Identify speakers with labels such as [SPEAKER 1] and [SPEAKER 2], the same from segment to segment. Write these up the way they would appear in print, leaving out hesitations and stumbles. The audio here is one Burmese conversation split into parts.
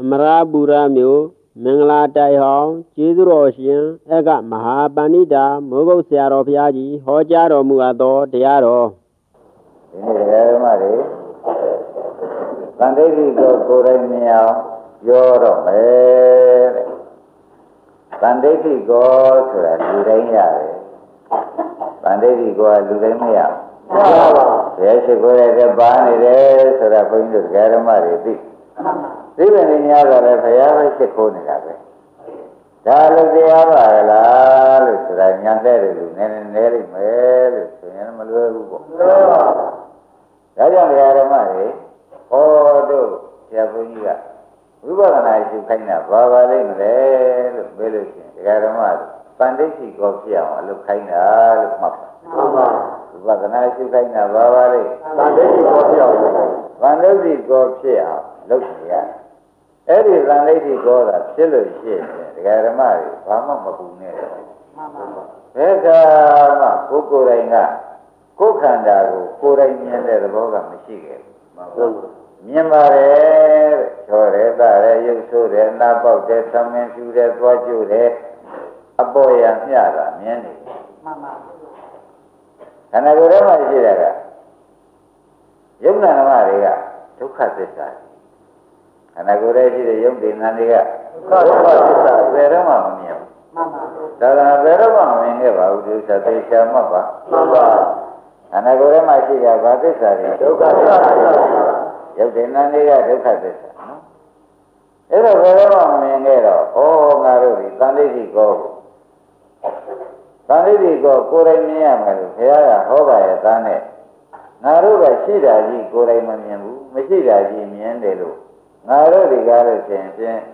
[SPEAKER 1] မရာဘူရာမျိုးမင်္ဂလာတိုင်ဟောင်းကျေးဇူးတော်ရှင်အကမဟာပဏိတာမိုးကုတ်ဆရာတော်ဘုရားကြီးဟောကြားတော်မူအပ်သောတရားတော်
[SPEAKER 2] ဒီနေ့ဓမ္မတွေသံဃိတိကိုကိုယ်တိုင်မြင်အောင်ပြောတော့မယ်တဲ့သံဃိတိကိုဆိုတာလူတိုင်းရတယ်သံဃိတိကိုလူတိုင်းမရဘူးဘုရားရှိခိုးတဲ့ပါနေတယ်ဆိုတာဘုန်းကြီးတို့ဓမ္မတွေသိသိတယ်နေများတော့လည်းဘုရားပဲရှိခိုးနေတာပဲဒါလို့တရားပါလားလို့ဆိုတာညာတဲ့လူနည်းနည်းနေလိမ့်မယ်လို့ဆိုရင်မလွယ်ဘူးပေါ့ဒါကြောင့်ဓမ္မတွေဟောတို့ဆရာဘုန်းကြီးကဝိပဿနာရှိခိုင်းတာဘာပါလိမ့်မလဲလို့ပြောလို့ရှိရင်ဓမ္မတွေပန္တိတိကိုဖြစ်အောင်အလုပ်ခိုင်းတာလို့မှတ်ပါမှန်ပါဝိပဿနာရှိခိုင်းတာဘာပါလိမ့်ပန္တိတိကိုဖြစ်အောင်ပန္တိတိကိုဖြစ်အောင်လုပ်နေရအဲ့ဒီသံဃိတိကိုသာဖြစ်လို့ရှိရင်ဓမ္မတွေဘာမှမပူနဲ့မှန်ပါဘယ်ကမှကိုယ်ကိုယ်တိုင်ကကိုယ်ခန္ဓာကိုကိုယ်တိုင်မြင်တဲ့သဘောကမရှိခဲ့ဘူးမှန်ပါမြင်ပါတယ်ချောတယ်တာတယ်ရုပ်ဆိုးတယ်နားပေါက်တယ်သမင်းပြူတယ်သွားကျိုးတယ်အပေါ်ရမျှတာမြင်နေမှန်ပါခန္ဓာကိုယ်ထဲမှာရှိတဲ့ကယုံနာဓမ္မတွေကဒုက္ခသစ္စာခန္ဓာကိုယ်ထဲရှိတဲ့ယုံဒီနာတွေကဒုက္ခသစ္စာဘယ်တော့မှမမြင်ဘူးမှန်ပါဒါကဘယ်တော့မှမမြင်ခဲ့ပါဘူးဒီသတိချာမှတ်ပါမှန်ပါခန္ဓာကိုယ်ထဲမှာရှိတဲ့ဘာသစ္စာတွေဒုက္ခသစ္စာယုတ်တဲ့နာတွေကဒုက္ခသစ္စာနော်အဲ့တော့ဘယ်တော့မှမမြင်ခဲ့တော့ဩငါတို့ဒီသံဃိတိကိုသံဃိတိကိုကိုယ်တိုင်မြင်ရမယ်လို့ဘုရားကဟောပါရဲ့သားနဲ့ငါတို့ကရှိတာကြီးကိုယ်တိုင်မမြင်ဘူးမရှိတာကြီးမြင်တယ်လို့ငါတို့ဒီကားလို့ရှင်ဖြင့်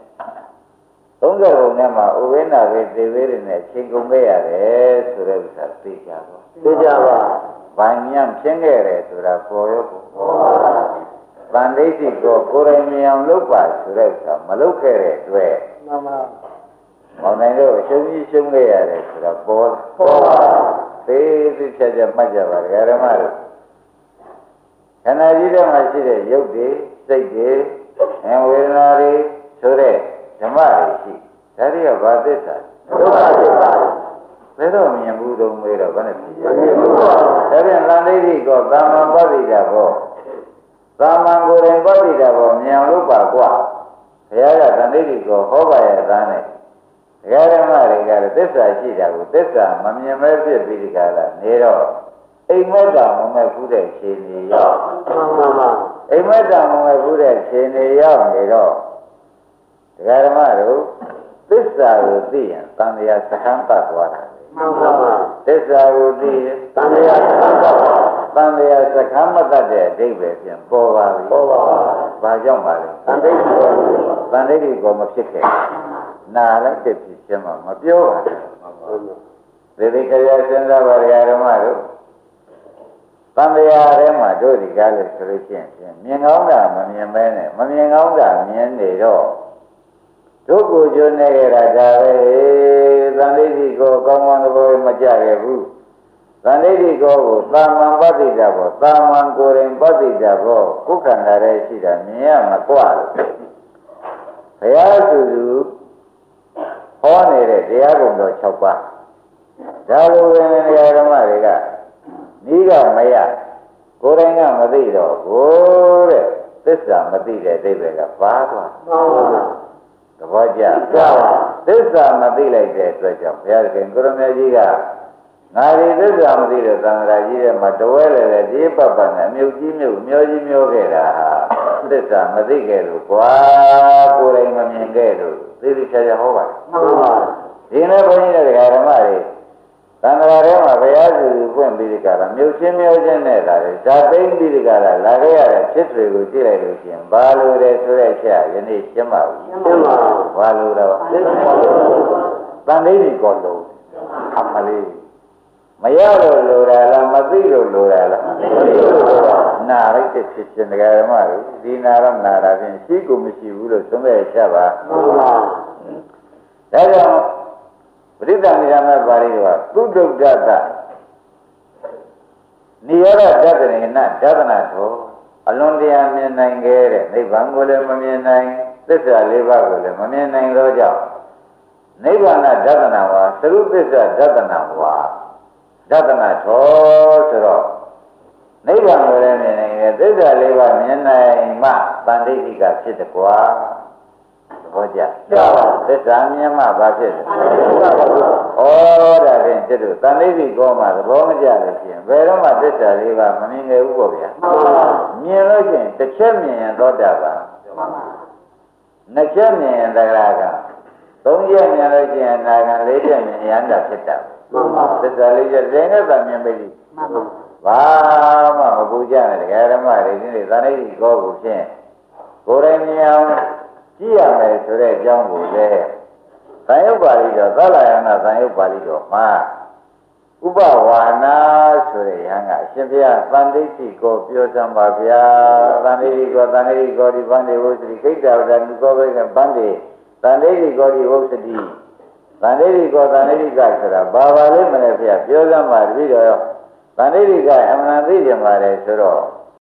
[SPEAKER 2] 30ဘုံထဲမှာဥဝိနာဝေသေဝေတွေနဲ့ချိန်ကုန်ခဲ့ရတယ်ဆိုတဲ့ဥစ္စာသိကြပါသိကြပါဘာညံဖြစ်ခဲ့တယ်ဆိုတာပေါ်ရောပေါ်ဗန္ဒိတိကိုကိုယ်တိုင်မြင်အောင်လုပ်ပါဆိုတဲ့ဥစ္စာမလုပ်ခဲ့တဲ့အတွက်မှန်ပါမောင်နိုင်တို့အရှုံးကြီးရှုံးခဲ့ရတယ်ဆိုတာပေါ်ပါသိသိချာချာမှတ်ကြပါဓမ္မတို့ခန္ဓာကြီးထဲမှာရှိတဲ့ရုပ်တွေစိတ်တွေဝေဒနာတွေဆိုတဲ့ဓမ္မတွေရှိဒါတွေကဘာသစ္စာဒုက္ခသစ္စာဘယ်တော့မြင်ဘူးတော့မေးတော့ဘယ်နဲ့ဖြစ်ရလဲဒါပြန်သံဃိတိကိုသာမန်ပဋိဒါဘောသာမန်ကိုယ်တိုင်ပဋိဒါဘောမြင်လို့ပါကွာဘုရားကသံဃိတိကိုဟောပါရဲ့သားနဲ့ဓမ္မတွေကလည်းသစ္စာရှိတာကိုသစ္စာမမြင်မဲဖြစ်ပြီးဒီကလာနေတော့အိမ်မက်တာမမဲ့ဘူးတဲ့ခြေနေရောက်မှန်ပါအိမ်မက်တာမမဲ့ဘူးတဲ့ခြေနေရောက်နေတော့ဓမ္မတို့သစ္စာကိုသိရင်သံဃာစခန်းပတ်သွားတာမှန်ပါသစ္စာကိုသိရင်သံဃာစခန်းပတ်သံဃာစခန်းမတတ်တဲ့အဓိပ္ပာယ်ဖြင့်ပေါ်ပါပြီပေါ်ပါဘာကြောင့်ပါလဲသံဃိကိုမဖြစ်ခဲ့နာလိုက်တဲ့ဖြစ်ခြင်းမှမပြောပါဘူးသေသေးကြရစဉ်းစားပါဓမ္မတို့သံဃာထဲမှာတို့ဒီကားလို့ဆိုလို့ရှိရင်မြင်ကောင်းတာမမြင်မဲနဲ့မမြင်ကောင်းတာမြင်နေတော့တို့ကိုကျွနေကြတာဒါပဲသံဃိတိကိုကောင်းကောင်းသဘောမကြခဲ့ဘူးသံဃိတိကိုသာမန်ပဋိဒါဘောသာမန်ကိုယ်ရင်ပဋိဒါဘောကိုယ်ခန္ဓာရဲ့ရှိတာမြင်ရမကွာလို့ဘုရားသူဟောနေတဲ့တရားကုံတော်6ပါးဒါလိုပဲဓမ္မတွေကနီးကမရကိုယ်တိုင်ကမသိတော့ဘူးတဲ့သစ္စာမသိတဲ့အိဗယ်ကပါသွားမှန်ပါသဘောကျသစ္စာမသိလိုက်တဲ့အတွက်ကြောင့်ဘုရားခင်ကိုရမေကြီးကငါဒီသစ္စာမသိတဲ့သံဃာကြီးရဲ့မှာတဝဲလေလေဒီပပနဲ့မြုပ်ကြီးမြုပ်မျောကြီးမျောခဲ့တာဟာသစ္စာမသိခဲ့လို့ကွာကိုယ်တိုင်မမြင်ခဲ့လို့သိသိချာချာဟောပါတယ်မှန်ပါဒီနေ့ဘုန်းကြီးတွေဓမ္မတွေသံဃာထဲမှာဘုရားစုဖွင့်ပြီးဒီကလာမြုပ်ချင်းမျောချင်းနဲ့တာလေဇာသိမ့်ပြီးဒီကလာလာခဲ့ရတဲ့ဖြစ်တွေကိုကြည့်လိုက်လို့ရှိရင်ဘာလို့လဲဆိုတဲ့အချက်ယနေ့ရှင်းပါဘူးရှင်းပါဘူးဘာလို့တော့သံဃိတိကိုလုံးအမလေးမရလို့လိုတာလားမသိလို့လိုတာလားမသိလို့လိုတာနာလိုက်တဲ့ဖြစ်ခြင်းဓမ္မတွေဒီနာတော့နာတာဖြင့်ရှိကိုမရှိဘူးလို့သုံးတဲ့ချက်ပါမှန်ပါဒါကြောင့်ပရိသတ်ဉာဏ်မဲ့ပါဠိတော်ကသုဒ္ဓတ္တနိရောဓဒသနေနဒသနာထောအလွန်တရာမြင်နိုင်ခဲ့တဲ့နိဗ္ဗာန်ကိုလည်းမမြင်နိုင်သစ္စာလေးပါးကိုလည်းမမြင်နိုင်တော့ကြောင့်နိဗ္ဗာန်ဒသနာဝါသရုပစ္စဒသနာဝါဒသနာထောဆိုတော့နိဗ္ဗာန်ကိုလည်းမြင်နိုင်တယ်သစ္စာလေးပါးမြင်နိုင်မှတန်ဋိဋ္ဌိကဖြစ်တယ်ကွာသဘောကျသစ္စာမြင်မှဘာဖြစ်လဲဩဒါဖြင့်တို့တန်ဋိဋ္ဌိကောမှာသဘောမကျလို့ရှိရင်ဘယ်တော့မှသစ္စာလေးပါးမမြင်ခဲ့ဘူးပေါ့ဗျာမြင်လို့ရှိရင်တစ်ချက်မြင်ရင်သောတာပန်နှစ်ချက်မြင်ရင်သဂရကသုံးချက်မြင်လို့ရှိရင်အနာဂံလေးချက်မြင်ရတာဖြစ်တာသစ္စာလေးချက်လည်းနဲ့သာမြင်ပြီဘာမှမပူကြနဲ့တရားဓမ္မတွေဒီနေ့သန္တိကောကိုဖြင့်ကိုယ်တိုင်မြင်အောင်ကြည့်ရမယ်ဆိုတဲ့အကြောင်းကိုလည်းသံယုတ်ပါဠိတော်သလယနာသံယုတ်ပါဠိတော်မှာဥပဝါနာဆိုတဲ့ယဟန်ကအရှင်ဘုရားသန္တိကိုပြောစမ်းပါဗျာသန္တိကိုဒီဗန္တိဝုစတိခိတ္တဝဒနိကောဘိကဗန္တိသန္တိကိုဒီဝုစတိသန္တိကိုသန္တိကဆိုတာဘာပါလဲမလဲဗျာပြောစမ်းပါတပည့်တော်သန္တိကအမှန်သိကြပါလေဆိုတော့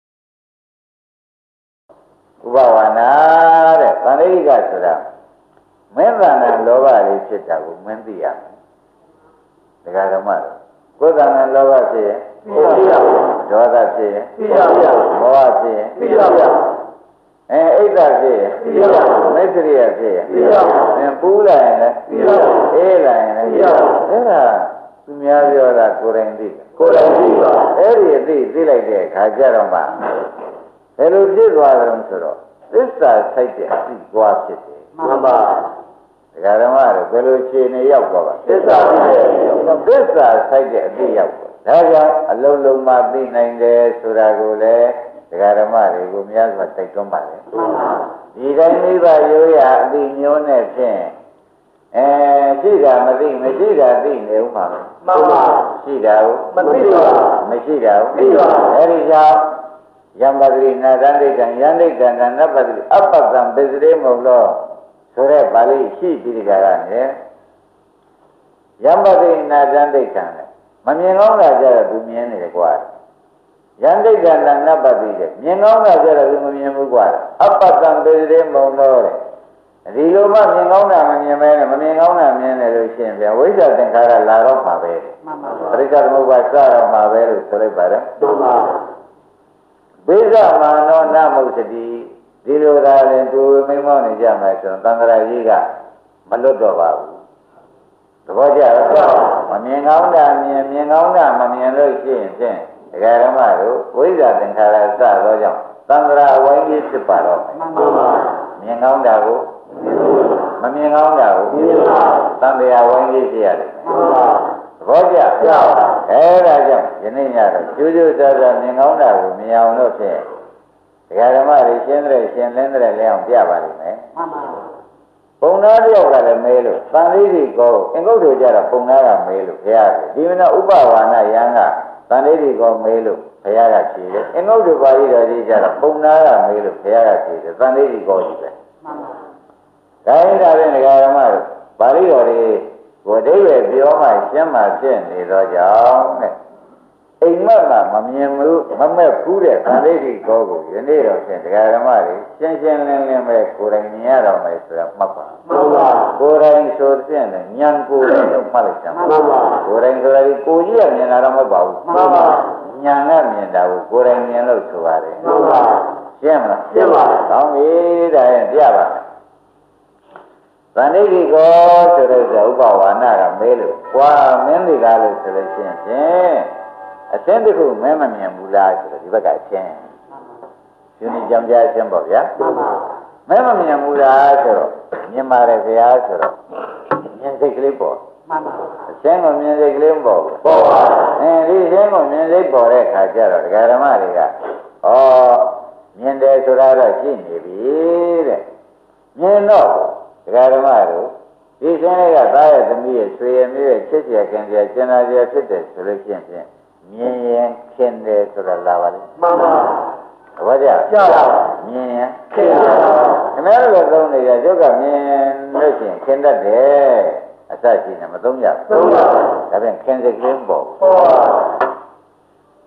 [SPEAKER 2] ဥပဝါနာတဲ့သန္တိကဆိုတာမင်းသဏ္ဍာန်လောဘလေးဖြစ်တာကိုမင်းသိရမယ်တရားဓမ္မကိုယ်သဏ္ဍာန်လောဘဖြစ်ရင်သိရဒေါသဖြစ်ရင်သိရမောဟဖြစ်ရင်သိရအိတ်ဓာဖြစ်ရင်သိရမိစ္ဆရိယဖြစ်ရင်သိရပူးလာရင်လည်းသိရအေးလာရင်လည်းသိရအဲ့ဒါသူများပြောတာကိုယ်တိုင်သိပါအဲ့ဒီအသိလိုက်တဲ့အခါကျတော့မှဘယ်လိုဖြစ်သွားကြလဲဆိုတော့သစ္စာဆိုင်တဲ့အသိပွားဖြစ်တယ်မှန်ပါတရားဓမ္မတွေဘယ်လိုခြေနေရောက်သွားပါသစ္စာဆိုင်တဲ့အသိရောက်သွားဒါကြောင့်အလုံးလုံးမှသိနိုင်တယ်ဆိုတာကိုလည်းတရားဓမ္မတွေကိုများစွာတိုက်တွန်းပါလေဒီတိုင်းမိဘရိုးရာအသိမျိုးနဲ့ဖြင့်ရှိတာမသိမရှိတာသိနေဦးမှာမှန်ပါရှိတာကိုမသိပါမရှိတာကိုသိပါအဲဒီကြောင့်ယံပတိနာသန္တိကံယန္တိကံနပတိအပ္ပကံပစ္စရေမုံလို့ဆိုတဲ့ပါဠိရှိပြီးဒီကရနဲ့ယံပတိနာသန္တိကံမမြင်ကောင်းတာကြတော့သူမြင်နေတယ်ကွာယန္တိကံနပတိတဲ့မြင်ကောင်းတာကြတော့သူမမြင်ဘူးကွာအပ္ပကံပစ္စရေမုံလို့တဲ့ဒီလိုမှမြင်ကောင်းတာမမြင်မဲနဲ့မမြင်ကောင်းတာမြင်တယ်လို့ရှိရင်ဗျာဝိဇ္ဇာသင်္ခါရလာတော့မှာပဲမှန်ပါပါပရိစ္ဆေသမုပ္ပါစတော့မှာပဲလို့ဆိုလိုက်ပါတယ်မှန်ပါဝိဇ္ဇာမာနောနမုစ္စတိဒီလိုသာရင်သူမိမောနေကြမယ်ဆိုရင်သံဃာကြီးကမလွတ်တော့ပါဘူးသဘောကျလားမမြင်ကောင်းတာမြင်ကောင်းတာမမြင်လို့ရှိရင်ဖြင့်ဒကာဓမ္မတို့ဝိဇ္ဇာသင်္ခါရစသောကြောင့်သံဃာအဝိုင်းကြီးဖြစ်ပါတော့မှန်ပါပါမြင်ကောင်းတာကိုမမြင်ကောင်းတာကိုသံဃာဝိုင်းကြီးဖြစ်ရတယ်မှန်ပါဘောကြအဲ့ဒါကြောင့်ယနေ့ညတော့ကျိုးကျိုးစားစားမြင်ကောင်းတာကိုမြင်အောင်လို့ဖြင့်ဒကာဓမ္မတွေရှင်းတဲ့ရှင်းလင်းတဲ့လဲအောင်ပြပါလိမ့်မယ်မှန်ပါပုံနာတယောက်ကလည်းမဲလို့သံဃိတိကောအင်္ဂုတ္တကြတော့ပုံနာကမဲလို့ဘုရားကဒီမနာဥပဝါဏယံကသံဃိတိကောမဲလို့ဘုရားကဖြေတယ်အင်္ဂုတ္တပါဠိတော်ကြီးကြတော့ပုံနာကမဲလို့ဘုရားကဖြေတယ်သံဃိတိကောကြီးပဲမှန်ပါဒါရင်ဒါဖြင့်ဒကာဓမ္မတို့ပါဠိတော်တွေကိုအဓိပ္ပာယ်ပြောမှရှင်းမှဖြစ်နေသောကြောင့်တဲ့အိမ်မက်မှာမမြင်ဘူးမမက်ဘူးတဲ့သံဃိတိကောကိုယနေ့တော့ဖြင့်တရားဓမ္မတွေရှင်းရှင်းလင်းလင်းပဲကိုယ်တိုင်မြင်ရတော့မယ်ဆိုတာမှတ်ပါမှန်ပါကိုယ်တိုင်ဆိုဖြင့်ဉာဏ်ကိုယ်တိုင်တော့မှတ်လိုက်ကြမှန်ပါကိုယ်တိုင်ဆိုတာဒီကိုယ်ကြီးကမြင်တာတော့မဟုတ်ပါဘူးမှန်ပါဉာဏ်နဲ့မြင်တာကိုကိုယ်တိုင်မြင်လို့ဆိုပါတယ်မှန်ပါရှင်းမလားရှင်းပါကောင်းပြီဒါရင်ပြပါမယ်သန္တိကောဆိုတဲ့ဥပဝါဏကမဲလို့ကွာမင်းတွေကလို့ဆိုလို့ရှိရင်ဖြင့်အရှင်းတခုမဲမမြင်ဘူးလားဆိုတော့ဒီဘက်ကအရှင်းယူနေကြံပြအရှင်းပေါ့ဗျာမဲမမြင်ဘူးလားဆိုတော့မြင်ပါတယ်ဗျာဆိုတော့မြင်စိတ်ကလေးပေါ့မှန်ပါအရှင်းကိုမြင်စိတ်ကလေးမပေါ့ဘူးပေါ့ပါဒီအရှင်းကိုမြင်စိတ်ပေါ်တဲ့အခါကျတော့ဒကာဓမ္မတွေကမြင်တယ်ဆိုတာတော့ရှိနေပြီတဲ့မြင်တော့ဒကာဓမ္မတို့ဒီစင်းလေးကသားရဲ့သမီးရဲ့ဆွေရဲ့မျိုးရဲ့ချစ်ကြခင်ကြကျင်နာကြဖြစ်တယ်ဆိုလို့ရှိရင်ဖြင့်မြင်ရင်ခင်တယ်ဆိုတာလာပါလိမ့်မှန်ပါဘာကြမြင်ရင်ခင်တယ်ခင်ဗျားတို့ကသုံးနေကြကျုပ်ကမြင်လို့ရှိရင်ခင်တတ်တယ်အစရှိနေမသုံးကြဘူးသုံးပါဒါပြန်ခင်စိတ်ကလေးပေါ့အဲ့ဒီခင်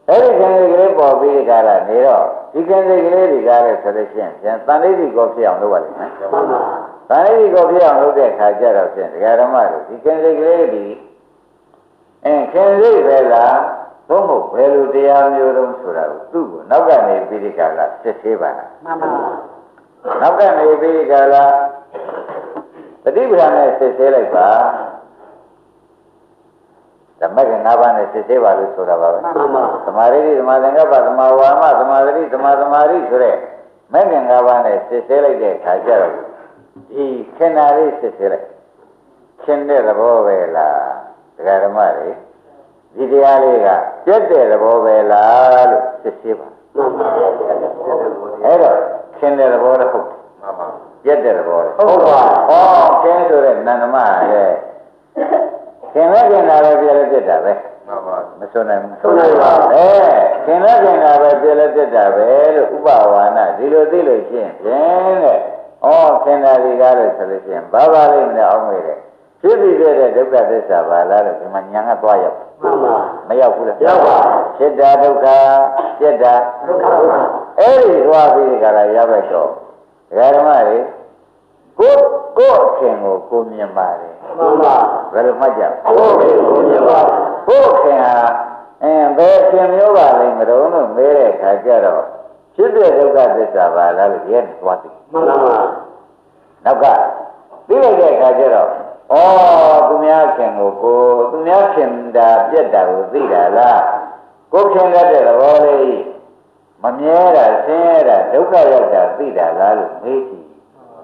[SPEAKER 2] ခင်စိတ်ကလေးပေါ်ပြီးကြတာနေတော့ဒီခင်စိတ်ကလေးတွေကားလဲဆိုလို့ရှိရင်တန်လေးတွေကိုဖြစ်အောင်လုပ်ပါလိမ့်မယ်တန်လေးတွေကိုဖြစ်အောင်လုပ်တဲ့ခါကျတော့ဖြင့်ဒကာဓမ္မတို့ဒီခင်စိတ်ကလေးတွေခင်စိတ်ပဲလားသို့မဟုတ်ဘယ်လိုတရားမျိုးတုံးဆိုတာကိုသူ့ကိုနောက်ကနေပြီးဒီကလာစစ်သေးပါလားမှန်ပါနောက်ကနေပြီးဒီကလာတတိပ္ပံနဲ့စစ်သေးလိုက်ပါဓမ္မက၅ပါးနဲ့စစ်သေးပါလို့ဆိုတာပါပဲမှန်ပါသမာဓိသမာသင်္ကပ္ပသမာဝါမသမာဓိသမာသမာဓိဆိုတဲ့မဲ့က၅ပါးနဲ့စစ်သေးလိုက်တဲ့အခါကျတော့ဒီခင်နာလေးစစ်သေးလိုက်ခင်တဲ့သဘောပဲလားဒကာဓမ္မတွေဒီတရားလေးကပြတ်တဲ့သဘောပဲလားလို့စစ်သေးပါအဲ့တော့ခင်တဲ့သဘောတော့ဟုတ်မှန်ပါပြတ်တဲ့သဘောလေဟုတ်ပါဩခင်ဆိုတဲ့နန္ဒမရဲ့ခင်လည်းခင်တာပဲပြည့်လည်းပြတ်တာပဲမှန်ပါမစွနိုင်ဘူးစွနိုင်ပါခင်လည်းခင်တာပဲပြည့်လည်းပြတ်တာပဲလို့ဥပဝါဏဒီလိုသိလို့ရှိရင်ဖြင့်တဲ့ဩခင်တာဒီကားလို့ဆိုလို့ရှိရင်ဘာပါလိမ့်မလဲအောင်းမေးတယ်ဖြစ်ပြီးတဲ့ဒုက္ခသစ္စာပါလားလို့ဒီမှာညာကသွားရောက်မှန်ပါမရောက်ဘူးလားရောက်ပါဖြစ်တာဒုက္ခပြတ်တာဒုက္ခအဲ့ဒီသွားပြီးကြတာရောက်ပဲတော့ဒကာဓမ္မတွေကိုအခင်ကိုမြင်ပါတယ်မှန်ပါဘယ်လိုမှတ်ကြကိုမြင်ပါကိုခင်ဟာဘယ်ခင်မျိုးပါလိမ့်မတော်လို့မဲတဲ့ခါကျတော့ဖြစ်တဲ့ဒုက္ခသစ္စာပါလားလို့ရဲသွားသိမှန်ပါနောက်ကပြီးလိုက်တဲ့ခါကျတော့သူများခင်ကိုသူများခင်တာပြက်တာကိုသိတာလားကိုခင်တတ်တဲ့သဘောလေးမမြဲတာဆင်းရဲတာဒုက္ခရောက်တာသိတာလားလို့မေးကြည့်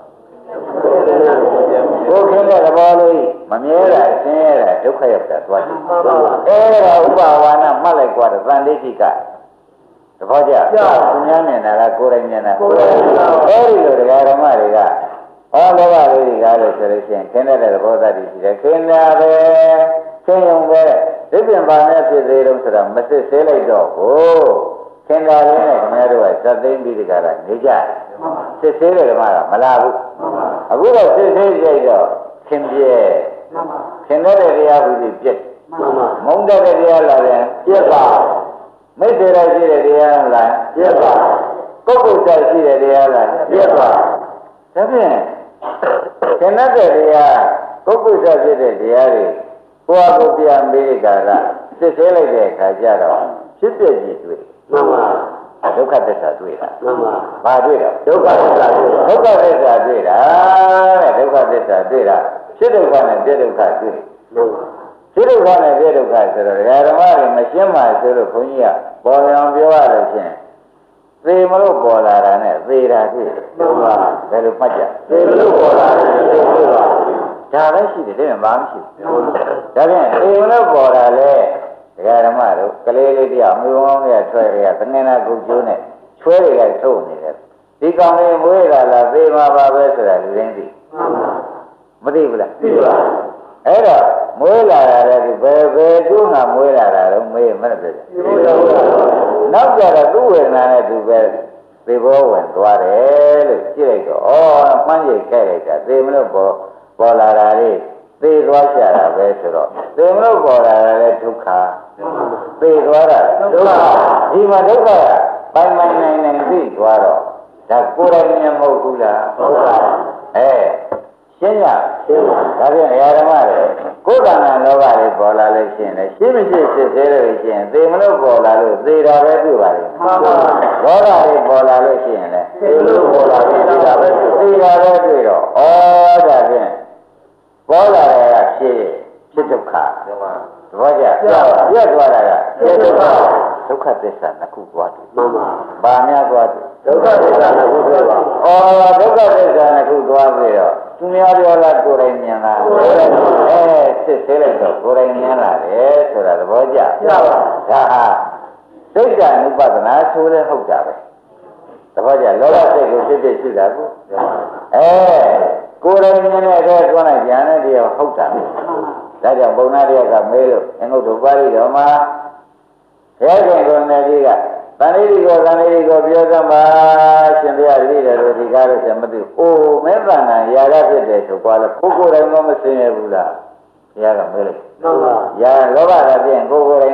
[SPEAKER 2] ကိုခင်တဲ့သဘောလေးမမြဲတာဆင်းရဲတာဒုက္ခရောက်တာသွားကြည့်အဲ့ဒါဥပဝါဏမှတ်လိုက်ကြတယ်သံဒိဋ္ဌိကသဘောကျသူများမြင်တာလားကိုယ်တိုင်မြင်တာကိုယ်တိုင်အဲ့ဒီလိုတရားဓမ္မတွေကလောဘလေးတွေကားလို့ဆိုလို့ရှိရင်ခင်းတဲ့သဘောသတ္တိရှိတယ်ခင်းတာပဲခင်းုံပဲဒီပြင်ပါနဲ့ဖြစ်သေးတော့ဆိုတာမစစ်သေးလိုက်တော့ဘူးခင်းတာလေးနဲ့ခင်ဗျားတို့ကသတ်သိမ်းပြီးဒီကရနေကြစစ်သေးတယ်ဓမ္မကမလာဘူးအခုတော့စစ်သေးကြိုက်တော့ခင်းပြဲခင်းတဲ့တရားဘူးကြီးပြက်မုန်းတဲ့တရားလာတယ်ပြက်ပါမိတ်တယ်ရရှိတဲ့တရားလာပြက်ပါပုဂ္ဂိုလ်တိုက်ရှိတဲ့တရားလာပြက်ပါဒါဖြင့်ခင်ဗျားတဲ့တရားပုဂ္ဂိုလ်တိုက်ဖြစ်တဲ့တရားတွေကိုယ့်အကိုပြန်ပြီးကြတာစစ်သေးလိုက်တဲ့အခါကျတော့ဖြစ်ပြကြီးတွေ့မှန်ပါဒုက္ခသစ္စာတွေ့တာမှန်ပါဘာတွေ့တာဒုက္ခသစ္စာတွေ့တာဒုက္ခသစ္စာတွေ့တာတဲ့ဒုက္ခသစ္စာတွေ့တာဖြစ်ဒုက္ခနဲ့ပြဒုက္ခတွေ့မှန်ပါဖြစ်ဒုက္ခနဲ့ပြဒုက္ခဆိုတော့ဓမ္မတွေမရှင်းမှဆိုလို့ခွန်ကြီးကပေါ်အောင်ပြောရလို့ချင်းသေမလို့ပေါ်လာတာနဲ့သေတာတွေ့မှန်ပါဘယ်လိုမှတ်ကြသေမလို့ပေါ်လာတယ်သေတွေ့ပါဒါပဲရှိတယ်တဲ့ဘာမှမရှိဘူးဒါဖြင့်သေမလို့ပေါ်လာလေဒကာဓမ္မတို့ကလေးလေးတရားမျိုးကောင်းရဆွဲရသငင်နာကုတ်ကျိုးနဲ့ချွဲတွေကထုတ်နေတယ်ဒီကောင်လေးမွေးလာလားသေမှာပါပဲဆိုတာလူရင်းသိမသိဘူးလားသိပါအဲ့တော့မွေးလာတာလည်းဘယ်တူးငါမွေးလာတာတော့မေးမနဲ့ပြည့်နောက်ကြတော့သူ့ဝေဒနာနဲ့သူပဲသေဘောဝင်သွားတယ်လို့ကြည့်လိုက်တော့မှန်းရိပ်ခဲ့လိုက်တာသေမလို့ပေါ်လာတာလေးသေသွားကြတာပဲဆိုတော့သေမလို့ပေါ်လာတာလည်းဒုက္ခသေသွားတာဒုက္ခဒီမှာဒုက္ခပိုင်နိုင်သိသွားတော့ဒါကိုယ်တိုင်မြင်မဟုတ်ဘူးလားဟုတ်ပါရှင်းရဒါဖြင့်အရာဓမ္မတွေကိုယ်ကံကလောဘတွေပေါ်လာလို့ရှိရင်လည်းရှင်းမရှိစစ်သေးလို့ရှိရင်သေမလို့ပေါ်လာလို့သေတာပဲတွေ့ပါလိမ့်မယ်ဒေါသတွေပေါ်လာလို့ရှိရင်လည်းသေလို့ပေါ်လာလို့သေတာပဲတွေ့တော့ဒါဖြင့်ပေါ်လာတဲ့ကဖြစ်ဒုက္ခသဘောကျပြတ်သွားတာကဖြစ်ဒုက္ခဒုက္ခသစ္စာနှစ်ခုသွားတယ်မှန်ပါဘာများသွားတယ်ဒုက္ခသစ္စာနှစ်ခုသွားပါဒုက္ခသစ္စာနှစ်ခုသွားပြီးတော့သူများပြောလားကိုယ်တိုင်မြင်လားစစ်သေးလိုက်တော့ကိုယ်တိုင်မြင်လာတယ်ဆိုတာသဘောကျပါဒါဟာစိတ်ဓာတ်ဥပဒနာဆိုလဲဟုတ်တာပဲသဘောကျလောဘစိတ်ကိုဖြစ်ရှိတာကိုကိုယ်တိုင်မြင်တဲ့အတွက်သွားလိုက်ပြန်တဲ့တရားဟုတ်တာဒါကြောင့်ဘုံနာတရားကမေးလို့အင်္ဂုတ္တပါဠိတော်မှာဘုရားရှင်ကိုယ်နဲ့ကြီးကသံဃိကိုပြောစမ်းပါရှင်ဘုရားကြီးတယ်လို့ဒီကားလို့ဆက်မသိဘူးမင်းသံဃာຢာရဖြစ်တယ်ဆိုကွာလဲကိုယ်တိုင်မဆင်းရဘူးလားဘုရားကမေးလိုက်မှန်ပါຢာလောဘကဖြင့်ကိုယ်တိုင်ရောဆ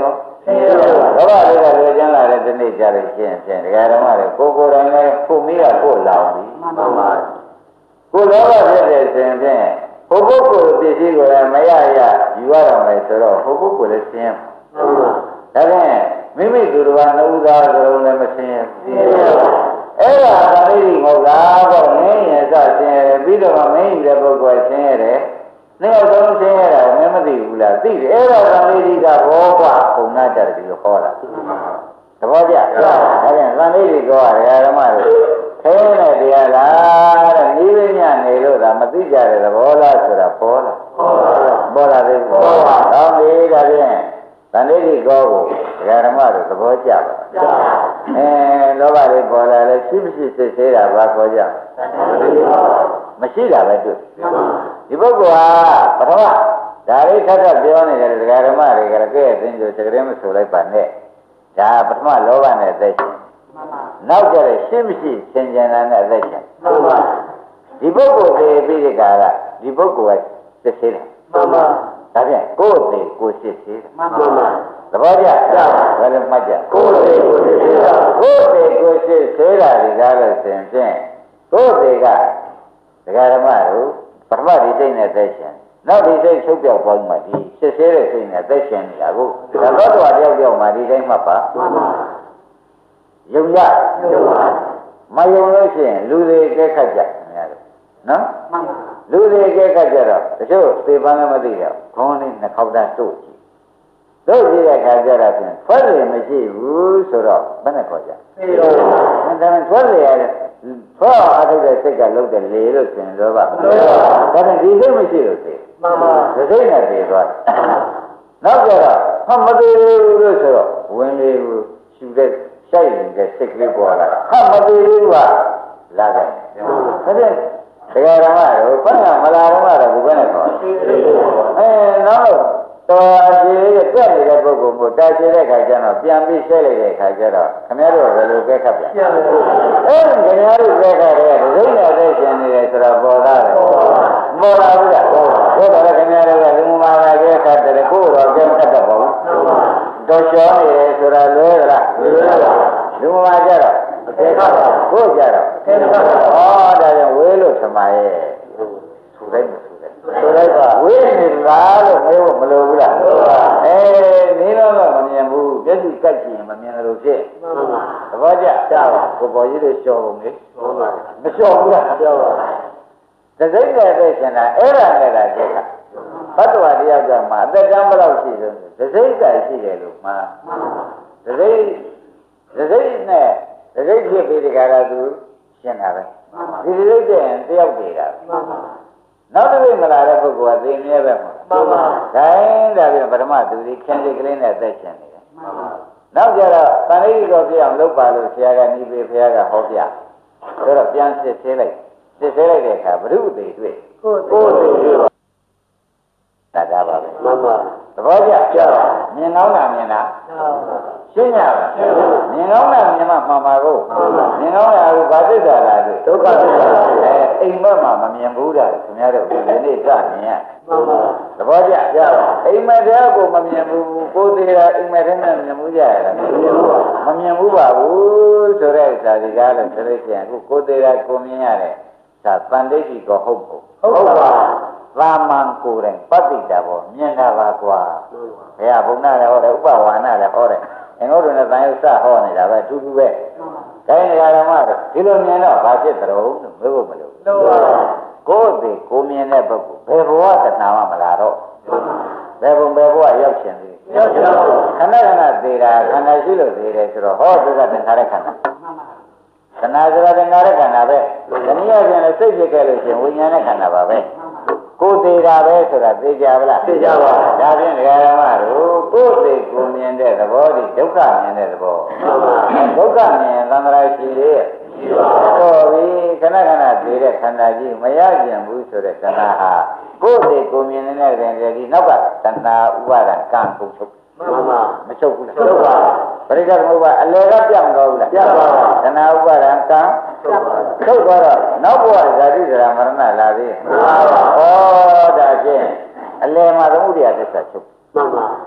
[SPEAKER 2] လောဘလေးကလွယ်ကျန်းလာတဲ့ဒီနေ့ကြလို့ရှင်းရှင်းဒကာဓမ္မတွေကိုယ်တိုင်လည်းကိုမိကကိုလောင်ပြီမှန်ပါကိုလောဘဖြစ်တဲ့စဉ်ဖြင့်ဟိုပုဂ္ဂိုလ်ပစ္စည်းကိုလည်းမရယူရတော့မယ်ဆိုတော့ဟိုပုဂ္ဂိုလ်လည်းရှင်းမှန်ပါဒါဖြင့်မိမိသူတော်ကနှုတ်သားကြုံလည်းမရှင်းအဲ့ဒါသတိမဟုတ်လားပေါ့နင်းရင်စရှင်းရတယ်ပြီးတော့မင်းယူတဲ့ပုဂ္ဂိုလ်ရှင်းရတယ်နှစ်ယောက်သုံးရှင်းရတာမင်းမသိဘူးလားသိတယ်အဲ့ဒါသတိကဘောကွာပုံနာကြတယ်ဒီလိုဟောတာသဘောကျဒါပြန်သတိကောရတယ်ဓမ္မတွေခဲနဲ့တရားလားတဲ့ဤပညာနေလို့ဒါမသိကြတဲ့သဘောလားဆိုတာပေါ်လာပေါ်လာသေးဘူးဟောဒီဒါဖြင့်သန္တိကောကိုဓမ္မတွေသဘောကျပါလောဘတွေပေါ်လာလဲရှိမရှိစစ်သေးတာဘာခေါ်ကြမရှိတာပဲတွေ့ဒီပုဂ္ဂိုလ်ဟာပထမဒါလေးထပ်ထပ်ပြောနေတယ်ဒကာဓမ္မတွေကလည်းကဲအသိဉာဏ်စကရင်မဆိုလိုက်ပါနဲ့ဒါပထမလောဘနဲ့အသက်ရှင်နောက်ကြတဲ့ရှိမရှိသင်္ကြန်နဲ့အသက်ရှင်ဒီပုဂ္ဂိုလ်တွေပြီးတဲ့ကာလဒီပုဂ္ဂိုလ်ကစစ်သေးတယ်ဒါဖြင့်ကိုယ်သိကိုယ်စစ်သေးတယ်သဘောကျဘယ်လိုမှတ်ကြကိုယ်သိကိုယ်စစ်သေးတာကိုယ်သိကိုယ်စစ်သေးတာဒီကားလို့ဆိုရင်ဖြင့်ကိုယ်သိကဒကာဓမ္မတို့ပထမဒီစိတ်နဲ့သက်ရှင်နောက်ဒီစိတ်ချုပ်ပြောက်ပေါင်းမှဒီစစ်သေးတဲ့စိတ်နဲ့သက်ရှင်နေတာကိုဒါတော့တယောက်ယောက်မှဒီတိုင်းမှတ်ပါယုံရမယုံလို့ရှိရင်လူတွေကဲခတ်ကြခင်ဗျားတို့နော်လူတွေကဲခတ်ကြတော့တချို့သေပန်းလည်းမသိတော့ခေါင်းလေးနှခေါက်သားတို့ကြည့်တို့ကြည့်တဲ့ခါကျတော့ဖြင့်ဖွက်ရမရှိဘူးဆိုတော့ဘယ်နဲ့ခေါ်ကြသိတော့ဒါမှဖွက်ရရတယ်ဖွက်အထုတ်တဲ့စိတ်ကလုံးတယ်လေလို့ဆိုရင်တော့ပါဒါနဲ့ဒီစိတ်မရှိလို့သိမှန်ပါဒီစိတ်နဲ့သိသွားနောက်ကြတော့ဟာမသိဘူးလို့ဆိုတော့ဝင်လေဘူးရှူတဲ့ရှိုက်နေတဲ့စိတ်ကလေးပေါ်လာဟာမသိဘူးကလာတယ်ဒါဖြင့်တရားဓမ္မတို့ဘယ်ကမလာတော့တော့ဘယ်နဲ့ခေါ်နောက်တော်ရှိတဲ့ပြက်နေတဲ့ပုဂ္ဂိုလ်ကိုတာရှိတဲ့ခါကျတော့ပြန်ပြီးဆဲလိုက်တဲ့ခါကျတော့ခင်ဗျားတို့ဘယ်လိုကဲခတ်ပြန်ခင်ဗျားတို့ကဲခတ်တဲ့ဒိဋ္ဌိနဲ့သိရှင်နေတယ်ဆိုတော့ပေါ်လာတယ်ပေါ်လာဘူးလားဟုတ်တယ်ခင်ဗျားတို့ကလူမာနာကဲခတ်တယ်ကိုယ်တော့ကဲခတ်တတ်ပါဘူးတော်လျှောနေတယ်ဆိုတာလွဲလားလူမာကြတော့သိခတ်တာကိုကြတော့သိခတ်တာဒါကြောင့်ဝေးလို့ထမရဲ့သူတိုင်းဆိုလိုက်ပါဝိနေလားလို့မေးဖို့မလိုဘူးလားနေတော့မမြင်ဘူးမျက်စိကပ်ကြည့်ရင်မမြင်လို့ဖြစ်သဘောကျပါကိုပေါ်ကြီးတွေလျှော်ပုံလေမလျှော်ဘူးလားပြောပါတစိမ့်နဲ့သိချင်တာအဲ့ဒါနဲ့တာကျက်တာဘတ်တော်တရားကြောင့်မှအသက်တမ်းဘယ်လောက်ရှိဆုံးတစိမ့်ကရှိတယ်လို့မှာတစိမ့်နဲ့တစိမ့်ဖြစ်ပြီးဒီကရာသူရှင်းတာပဲဒီတစိမ့်ကျရင်တယောက်တည်တာနောက်တစ်ချိန်မလာတဲ့ပုဂ္ဂိုလ်ကသိမြဲပဲမှာမှန်ပါဒါရင်ဒါပြန်ပထမသူဒီခင်းစိတ်ကလေးနဲ့သက်ရှင်နေတယ်မှန်ပါနောက်ကြတော့တန်လေးတော်ပြအောင်လုပ်ပါလို့ဆရာကနီးပေဘုရားကဟောပြဆိုတော့ပြန်စစ်သေးလိုက်တဲ့အခါဘုရုသေတွေ့ကိုယ်တွေ့ဒါပါပဲမှန်ပါသဘောကျမြင်ကောင်းတာမြင်တာရှင်းရပါမြင်ကောင်းတာမြင်မှမှန်ပါကိုမြင်ကောင်းတာကဘာသစ္စာလားဒုက္ခသစ္စာအိမ်မက်မှာမမြင်ဘူးတာခင်ဗျားတို့ဒီနေ့စမြင်ရမှန်ပါသဘောကျအိမ်မက်တဲ့ကိုမမြင်ဘူးကိုယ်သေးတာအိမ်မက်တဲ့နဲ့မြင်မှုကြရတာမမြင်ဘူးပါဘူးဆိုတဲ့ဇာတိကားလို့ဆိုလို့ရှိရင်အခုကိုယ်သေးတာကိုမြင်ရတယ်ဒါတန်တိတ်ကြီးကိုဟုတ်ပါသာမန်ကိုယ်တိုင်ပဋိတ္တဘောမြင်တာပါကွာဘုရားဘုန်းနာလည်းဟောတယ်ဥပဝါဏလည်းဟောတယ်အင်္ဂုတ္တနဲ့တန်ရုပ်စဟောနေတာပဲတူတူပဲဒါရင်ဓမ္မတို့ဒီလိုမြင်တော့ဘာဖြစ်သလဲလို့မေးဖို့မလိုဘူးကိုယ်သိကိုမြင်တဲ့ပုဂ္ဂိုလ်ဘယ်ဘဝတဏှာမှမလာတော့ဘယ်ဘဝရောက်ရှင်သေးရောက်ရှင်ခဏသေးတာခန္ဓာရှိလို့သေးတယ်ဆိုတော့ဟောသူကသင်္ခါရခန္ဓာတဏှာဆိုတာသင်္ခါရခန္ဓာပဲတနည်းအားဖြင့်စိတ်ဖြစ်ခဲ့လို့ရှင်ဝိညာဉ်နဲ့ခန္ဓာပါပဲကိုယ်သေးတာပဲဆိုတာသိကြပါလားသိကြပါဒါဖြင့်ဒကာဓမ္မတို့ကိုယ်သေးကိုမြင်တဲ့သဘောဒီဒုက္ခမြင်တဲ့သဘောဒုက္ခမြင်သံဃာရှိရဲ့ရှိပါတော့ပြီခဏသေးတဲ့ခန္ဓာကြီးမရကျင်ဘူးဆိုတဲ့တဏှာဟာကိုယ်သေးကိုမြင်နေတဲ့ဒီနောက်ကတဏှာဥပါဒံကံကုန်ချုပ်မချုပ်ဘူးလားချုပ်ပါပရိက္ခသမုပ္ပါအလယ်ကပြောင်းတော့ဘူးလားပြောင်းပါတဏှာဥပါဒံကံချုပ်သွားတော့နောက်ဘဝဇာတိဇရာမရဏလာသေးရဲ့ဩဒါဖြင့်အလယ်မှာသမုဒယသစ္စာချုပ်မှန်ပါသ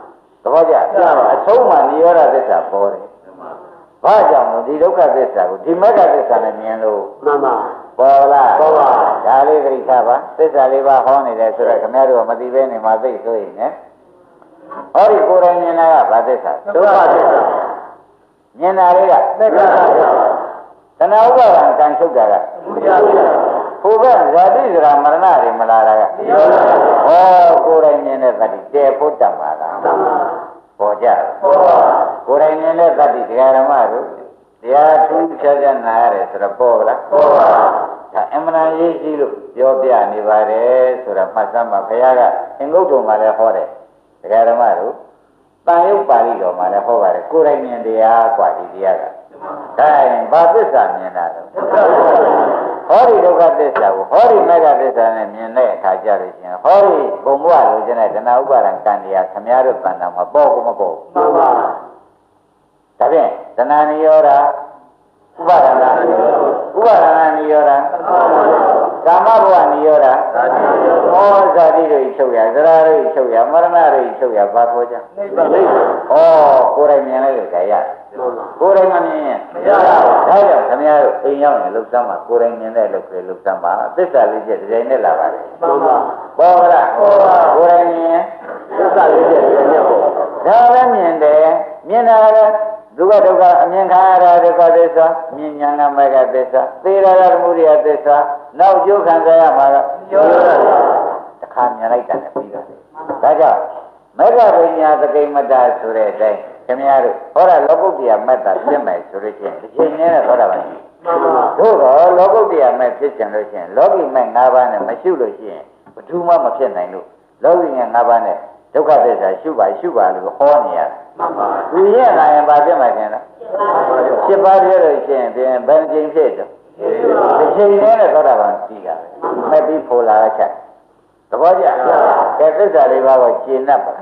[SPEAKER 2] ဘောကြအဆုံးမှနိရောဓသစ္စာပေါ်တယ်ဘာကြောင့်လဲဒီဒုက္ခသစ္စာကိုဒီမဂ္ဂသစ္စာနဲ့မြင်လို့မှန်ပါပေါ်လားပေါ်ပါဒါလေးသတိထားပါသစ္စာလေးပါဟောနေတယ်ဆိုတော့ခင်ဗျားတို့ကမသိဘဲနေမှာသိဆိုရင်ねဟောဒီကိုယ်တိုင်မြင်တာကဘာသစ္စာဒုက္ခသစ္စာမြင်တာလေးကသစ္စာတဏှာဥပါဒံကံချုပ်တာကဘုရားဇာတိဇရာမရဏတွေမလာတာကဟောကိုယ်တိုင်မြင်တဲ့သတိတည်ဖို့တတ်ပါလားပေါ်ကြကိုယ်တိုင်မြင်တဲ့သတိတရားဓမ္မတို့တရားထူးခြားခြားနာရတယ်ဆိုတော့ပေါ်လားပေါ်ပါဒါအမှန်ရေးကြည့်လို့ပြောပြနေပါတယ်ဆိုတော့မှတ်သားမှာဘုရားကအင်္ဂုတ္တမှာလည်းဟောတယ်တရားဓမ္မတို့တန်ရုပ်ပါဠိတော်မှာလည်းဟောပါတယ်ကိုယ်တိုင်မြင်တရားกว่าဒီတရားကဒါရင်ဘာသစ္စာမြင်တာလဲဟောဒီဒုက္ခသစ္စာကိုဟောဒီမေဃသစ္စာနဲ့မြင်တဲ့အခါကျလို့ရှိရင်ဟောဒီဘုံဘဝလိုချင်တဲ့တဏှာဥပါဒံကံတရားခမည်းတော်တဏ္ဍာမှာပေါ့ကိုမပေါ့မှန်ပါဒါဖြင့်တဏှာနိရောဓဥပါဒနာနိရောဓဥပါဒနာနိရောဓကာမဘဝနိရောဓဟောဇာတိတို့ချုပ်ရဇရာတို့ချုပ်ရမရဏတို့ချုပ်ရဘာခေါ်ကြဩကိုယ်တိုင်မြင်လိုက်လို့ကြရကိုယ်တိုင်မမြင်ရင်မရပါဘူးဒါကြောင့်ခင်ဗျားတို့အိမ်ရောက်ရင်လှုပ်ဆမ်းမှာကိုယ်တိုင်မြင်တဲ့လှုပ်လှုပ်ဆမ်းမှာသစ္စာလေးချက်ဒီတိုင်းနဲ့လာပါတယ်မှန်ပါပေါ်လားပေါ်ပါကိုယ်တိုင်မြင်သစ္စာလေးချက်ဒီတိုင်းနဲ့ပေါ်ဒါလည်းမြင်တယ်မြင်တာလည်းဒုက္ခဒုက္ခအမြင်ခံရတာဒုက္ခသစ္စာမြင်ညာနာမဂ္ဂသစ္စာသေရတာသမုဒယသစ္စာနောက်ကျိုးခံစားရမှာကကျိုးတစ်ခါမြင်လိုက်တာနဲ့ပြီးတာဒါကြောင့်မဂ္ဂပညာသကိမတဆိုတဲ့အတိုင်းခင်ဗျားတို့ဟောတာလောကုတ္တရာမတ္တဖြစ်မယ်ဆိုလို့ချင်းတစ်ချိန်နဲ့ဟောတာပါရှိသို့တော့လောကုတ္တရာမဖြစ်ချင်လို့ချင်းလောကီမဲ့၅ပါးနဲ့မရှိလို့ရှိရင်ဘယ်သူမှမဖြစ်နိုင်လို့လောကီမဲ့၅ပါးနဲ့ဒုက္ခသစ္စာရှုပါလို့ဟောနေရတယ်မှန်ပါသူရဲ့လာရင်ဘာဖြစ်မှထင်လဲ7ပါးပြလို့ရှိရင်ပြန်ဘယ်နှချိန်ဖြစ်တော့တစ်ချိန်နဲ့သောတာပန်ကြီးတာမဲ့ပြီးဖိုလာချက်သဘောကျကဲသစ္စာလေးပါးကိုရှင်း납ပါ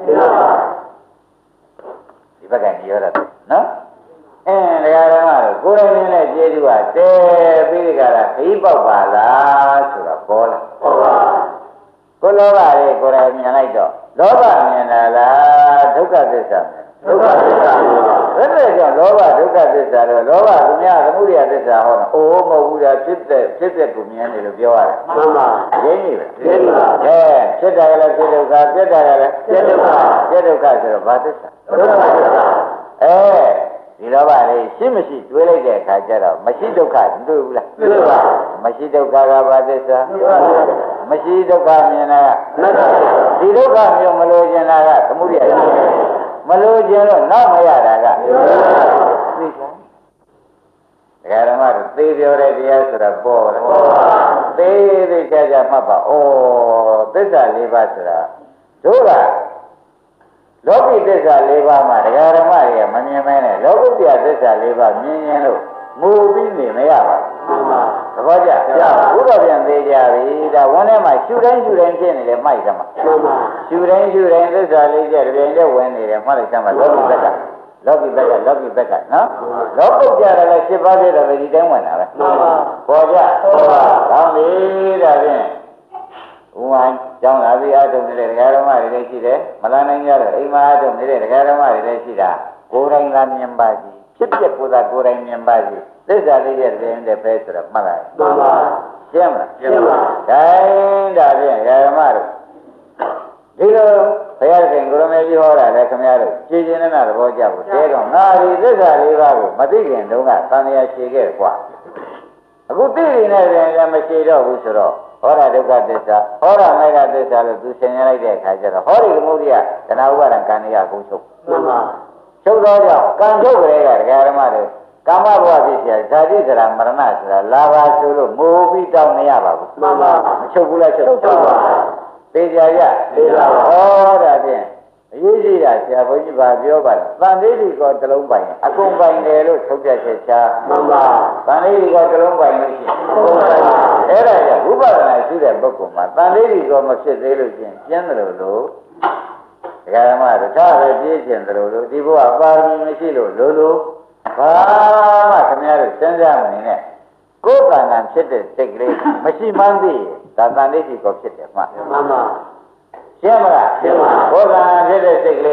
[SPEAKER 2] ဒီဘက်ကညရောတယ်နော်တရားဓမ္မကိုကိုယ်တိုင်နဲ့ကျေးဇူးကတဲပြီးကြတာခီးပေါက်ပါလားဆိုတော့ပေါ်လာပေါ်ပါကိုလောဘလေးကိုယ်တိုင်မြင်လိုက်တော့လောဘမြင်တာလားဒုက္ခသစ္စာဒုက္ခသစ္စာဘယ်လိုကြောင့်လောဘဒုက္ခသစ္စာတော့လောဘသူများသမုဒယသစ္စာဟောတာအိုးမဟုတ်ဘူးလားဖြစ်တဲ့ကိုမြင်တယ်လို့ပြောရတယ်မှန်ပါရင်းနေပဲရင်းပါဖြစ်တာကလည်းဖြစ်ဒုက္ခပြတ်တာကလည်းပြတ်ဒုက္ခပြတ်ဒုက္ခဆိုတော့ဘာသစ္စာဒုက္ခသစ္စာဒီလောဘလေးရှိမရှိတွေးလိုက်တဲ့အခါကျတော့မရှိဒုက္ခမတွေ့ဘူးလားတွေ့ပါမရှိဒုက္ခကဘာသစ္စာမရှိဒုက္ခမြင်တာကဒီဒုက္ခမျိုးမလို့ခြင်းတာကသမုဒယမလို့ခြင်းတော့နောက်မရတာကသိလားဒကာဓမ္မတို့သိပြောတဲ့တရားဆိုတာပေါ်တယ်သိကြကြမှတ်ပါဩသစ္စာ၄ပါးဆိုတာတို့ကလောကီသစ္စာ၄ပါးမှာဒကာဓမ္မတွေကမမြင်မဲနဲ့လောကုတ္တရာသစ္စာ၄ပါးမြင်ရင်လို့မူပြီးနေမရပါဘူးသဘောကျဘုရားပြန်သေးကြပြီဒါဝန်းထဲမှာရှူတိုင်းဖြစ်နေတယ်မိုက်တယ်မှာရှူတိုင်းသစ္စာလေးချက်တပြိုင်တည်းဝင်နေတယ်မှတ်လိုက်စမ်းပါလောကီဘက်ကနော်လောကုတ္တရာလည်း7ပါးပြည့်တယ်ဒီတိုင်းဝင်တာပဲပေါ်ကြကောင်းပြီဒါဖြင့်ဥမာကျောင်းလာပြီးအားထုတ်နေတဲ့ဒကာဓမ္မတွေလည်းရှိတယ်မလာနိုင်ကြတော့အိမ်မှာအားထုတ်နေတဲ့ဒကာဓမ္မတွေလည်းရှိတာကိုယ်တိုင်သာမြင်ပါကြည့်ဖြစ်ပျက်ကိုယ်သာကိုယ်တိုင်မြင်ပါကြည့်သစ္စာလေးရဲ့တည်းပဲဆိုတော့မှတ်လိုက်မှန်ပါရှင်းမလားရှင်းပါဒါဒါဖြင့်ဒကာဓမ္မတို့ဒီလိုဘုရားရှင်ကိုရမေကြီးဟောတာလည်းခင်ဗျားတို့ရှင်းရှင်းနဲ့သဘောကျဖို့တဲတော့ငါဒီသစ္စာလေးပါးကိုမသိခင်တုန်းကသံဃာရှင်းခဲ့กว่าအခုသိနေတယ်လည်းမရှိတော့ဘူးဆိုတော့ဟောတာဒုက္ခသစ္စာဟောတာမေဃသစ္စာလို့သူဆင်ញလိုက်တဲ့အခါကျတော့ဟောဒီသမုဒိယတဏှာဥပါဒံကံတွေကကုန်ချုပ်မှန်ပါချုပ်တော့ကြောင့်ကံချုပ်ကြတဲ့ဒကာဓမ္မတွေကာမဘဝဖြစ်เสียဇာတိဇရာမရဏဆိုတာလာပါဆိုလို့မိုးပြီးတောင်းနေရပါဘူးမှန်ပါမချုပ်ဘူးလားချုပ်ပါသေကြရသေပါဟောတာဖြင့်အရေးကြီးတာဆရာဘုန်းကြီးပါပြောပါလားသံသေးဒီကောတစ်လုံးပိုင်အကုန်ပိုင်တယ်လို့ထုတ်ပြချက်ချာမှန်ပါသံသေးဒီကောတစ်လုံးပိုင်လို့ရှိရင်အကုန်ပိုင်အဲ့ဒါကြောင့်ဝိပဿနာရှိတဲ့ပုဂ္ဂိုလ်မှာသံသေးဒီကောမဖြစ်သေးလို့ရှိရင်ကျင်းတယ်လို့ဒကာဓမ္မတို့ထားပဲပြည့်ကျင်တယ်လို့ဒီဘဝပါရမီမရှိလို့လို့ဘာမှခင်ဗျားတို့စဉ်းစားမနေနဲ့ကိုယ်ကံကံဖြစ်တဲ့စိတ်ကလေးမရှိမှန်းသိဒါသံသေးဒီကောဖြစ်တယ်မှန်ပါရှင်းမလားရှင်းပါဘုရားဖြစ်တဲ့စိတ်ကလေးက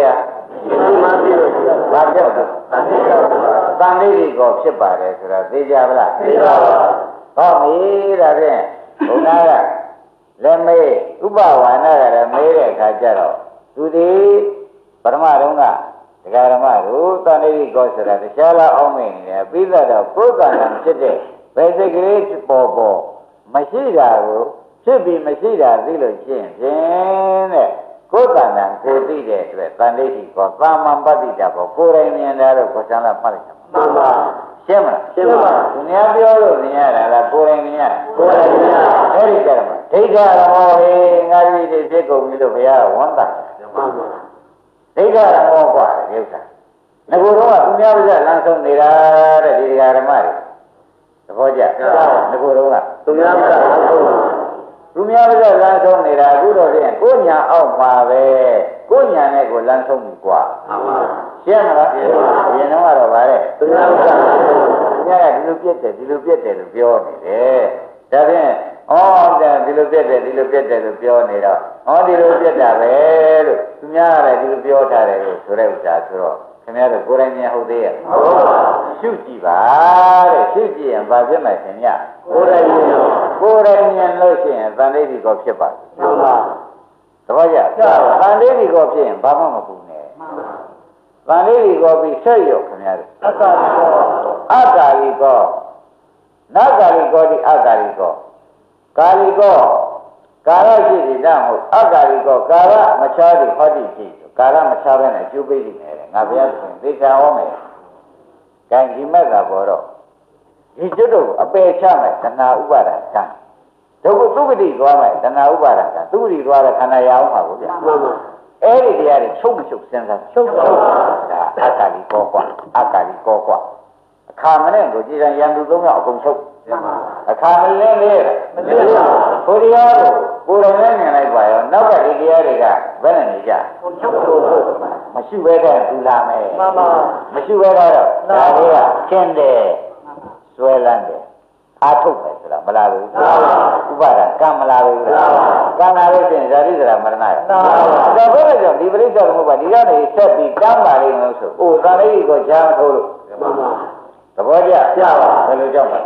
[SPEAKER 2] ဘာကြောက်လဲတန်တိတိကိုဖြစ်ပါတယ်ဆိုတာသိကြပါလားသိပါပါဟောမေးတာဖြင့်ဘုရားကလည်းမေးဥပဝါဏကလည်းမေးတဲ့အခါကျတော့သူဒီပရမတုံးကဒကာဓမ္မတို့တန်တိတိကိုဆိုတာတရားလာအောင်မင်းနေတယ်ပြီးတော့ပုဂ္ဂံဖြစ်တဲ့ဘယ်စိတ်ကလေးပေါ်မရှိတာကိုဖြစ်ပြီးမရှိတာသိလို့ရှင်းဖြင့်တဲ့ကိုယ်တဏ္ဍာကိုသိတဲ့အတွက်တန်တိတိကိုသာမန်ပတ္တိတာကိုကိုယ်တိုင်မြင်တယ်လို့ကိုယ်ချမ်းသာမှတ်လိုက်တာမှန်ပါရှင်းမလားရှင်းပါသူများပြောလို့မြင်ရတာလားကိုယ်တိုင်မြင်ရကိုယ်တိုင်မြင်ရအဲ့ဒီကြတယ်မှာဒိဋ္ဌရမောဟေငါးကြီးတွေဖြစ်ကုန်ပြီလို့ဘုရားဝန်တာမှန်ပါဒိဋ္ဌရမောกว่าဒီဥစ္စာငါကတော့သူများပါးလမ်းဆုံးနေတာတဲ့ဒီဓမ္မတွေသဘောကျငါကတော့သူများပါးလမ်းဆုံးသူများပါးလမ်းဆုံးနေတာအခုတော့ပြင်ကိုညာအောက်မှာပဲကိုညာနဲ့ကိုလမ်းဆုံးပြီกว่าမှန်ပါရှင်းမလားရှင်းပါဘူးရင်တော့ကတော့ဗါတဲ့သူများကဒီလိုပြက်တယ်လို့ပြောနေတယ်ဒါဖြင့်ဒီလိုပြက်တယ်လို့ပြောနေတော့ဒီလိုပြက်တာပဲလို့သူများကလည်းဒီလိုပြောထားတယ်လို့ဆိုတဲ့ဥစ္စာဆိုတော့ခင်ဗျားတို့ကိုယ်တိုင်မြင်ဟုတ်သေးရဲ့ဟုတ်ပါဘူးရှုကြည့်ပါတဲ့ရှုကြည့်ရင်ဘာဖြစ်မှရှင်ညကိုယ်တိုင်မြင်လို့ရှိရင်သံလေးဒီကောဖြစ်ပါဟုတ်ပါသဘောကျသံလေးဒီကောဖြစ်ရင်ဘာမှမပူနဲ့သံလေးဒီကောပြီးဆက်ရောခင်ဗျားတို့အက္ကာလီကောနဂ္ဂါလီကောဒီအက္ကာလီကောကာလီကောကာရရှိသည်တမဟုတ်အက္ကာလီကောကာရမချားသည်ဟောတိရှိကာရမချားပဲနဲ့ကျိုးပိတ်နေတယ်ငါဘုရားရှင်သိချာဟောမယ်ကံဒီမဲ့တာပေါ်တော့ဒီကျွတ်တို့အပယ်ချမယ်တဏှာဥပါဒံကံဒုက္ခသုဂတိသွားမယ်တဏှာဥပါဒံကံသုဂတိသွားတဲ့ခန္ဓာရအောင်ပါဗျာမှန်ပါအဲ့ဒီတရားတွေချုပ်မချုပ်စဉ်းစားချုပ်ပါဒါအက္ကာလီကောကွာအခါမနဲ့ကိုကြည်စံရန်သူ၃ယောက်အကုန်ချုပ်အခါမလင်းလေးမသိဘူးကိုတရားကိုယ်တော်နဲ့မြင်လိုက်ပါရောနောက်ကဒီတရားတွေကဘယ်နဲ့နေကြမရှိဘဲတဲ့သူလာမယ်မှန်ပါမရှိဘဲတော့ဒါတွေကကျင်းတယ်ဆွဲလန်းတယ်အာထုတ်ပဲဆိုတာမလားဘူးဥပါဒကံမလားဘူးကံလာလို့ရှိရင်ဇာတိဇရာမရဏရဒါဘယ်လိုကြောင့်ဒီပရိစ္ဆေသမုပ္ပါဒီကနေဆက်ပြီးတမ်းပါလိမ့်မယ်ဆိုသံလေးကိုကြားမထိုးလို့မှန်ပါသဘောကျပြပါဘယ်လိုကြောင့်ပါ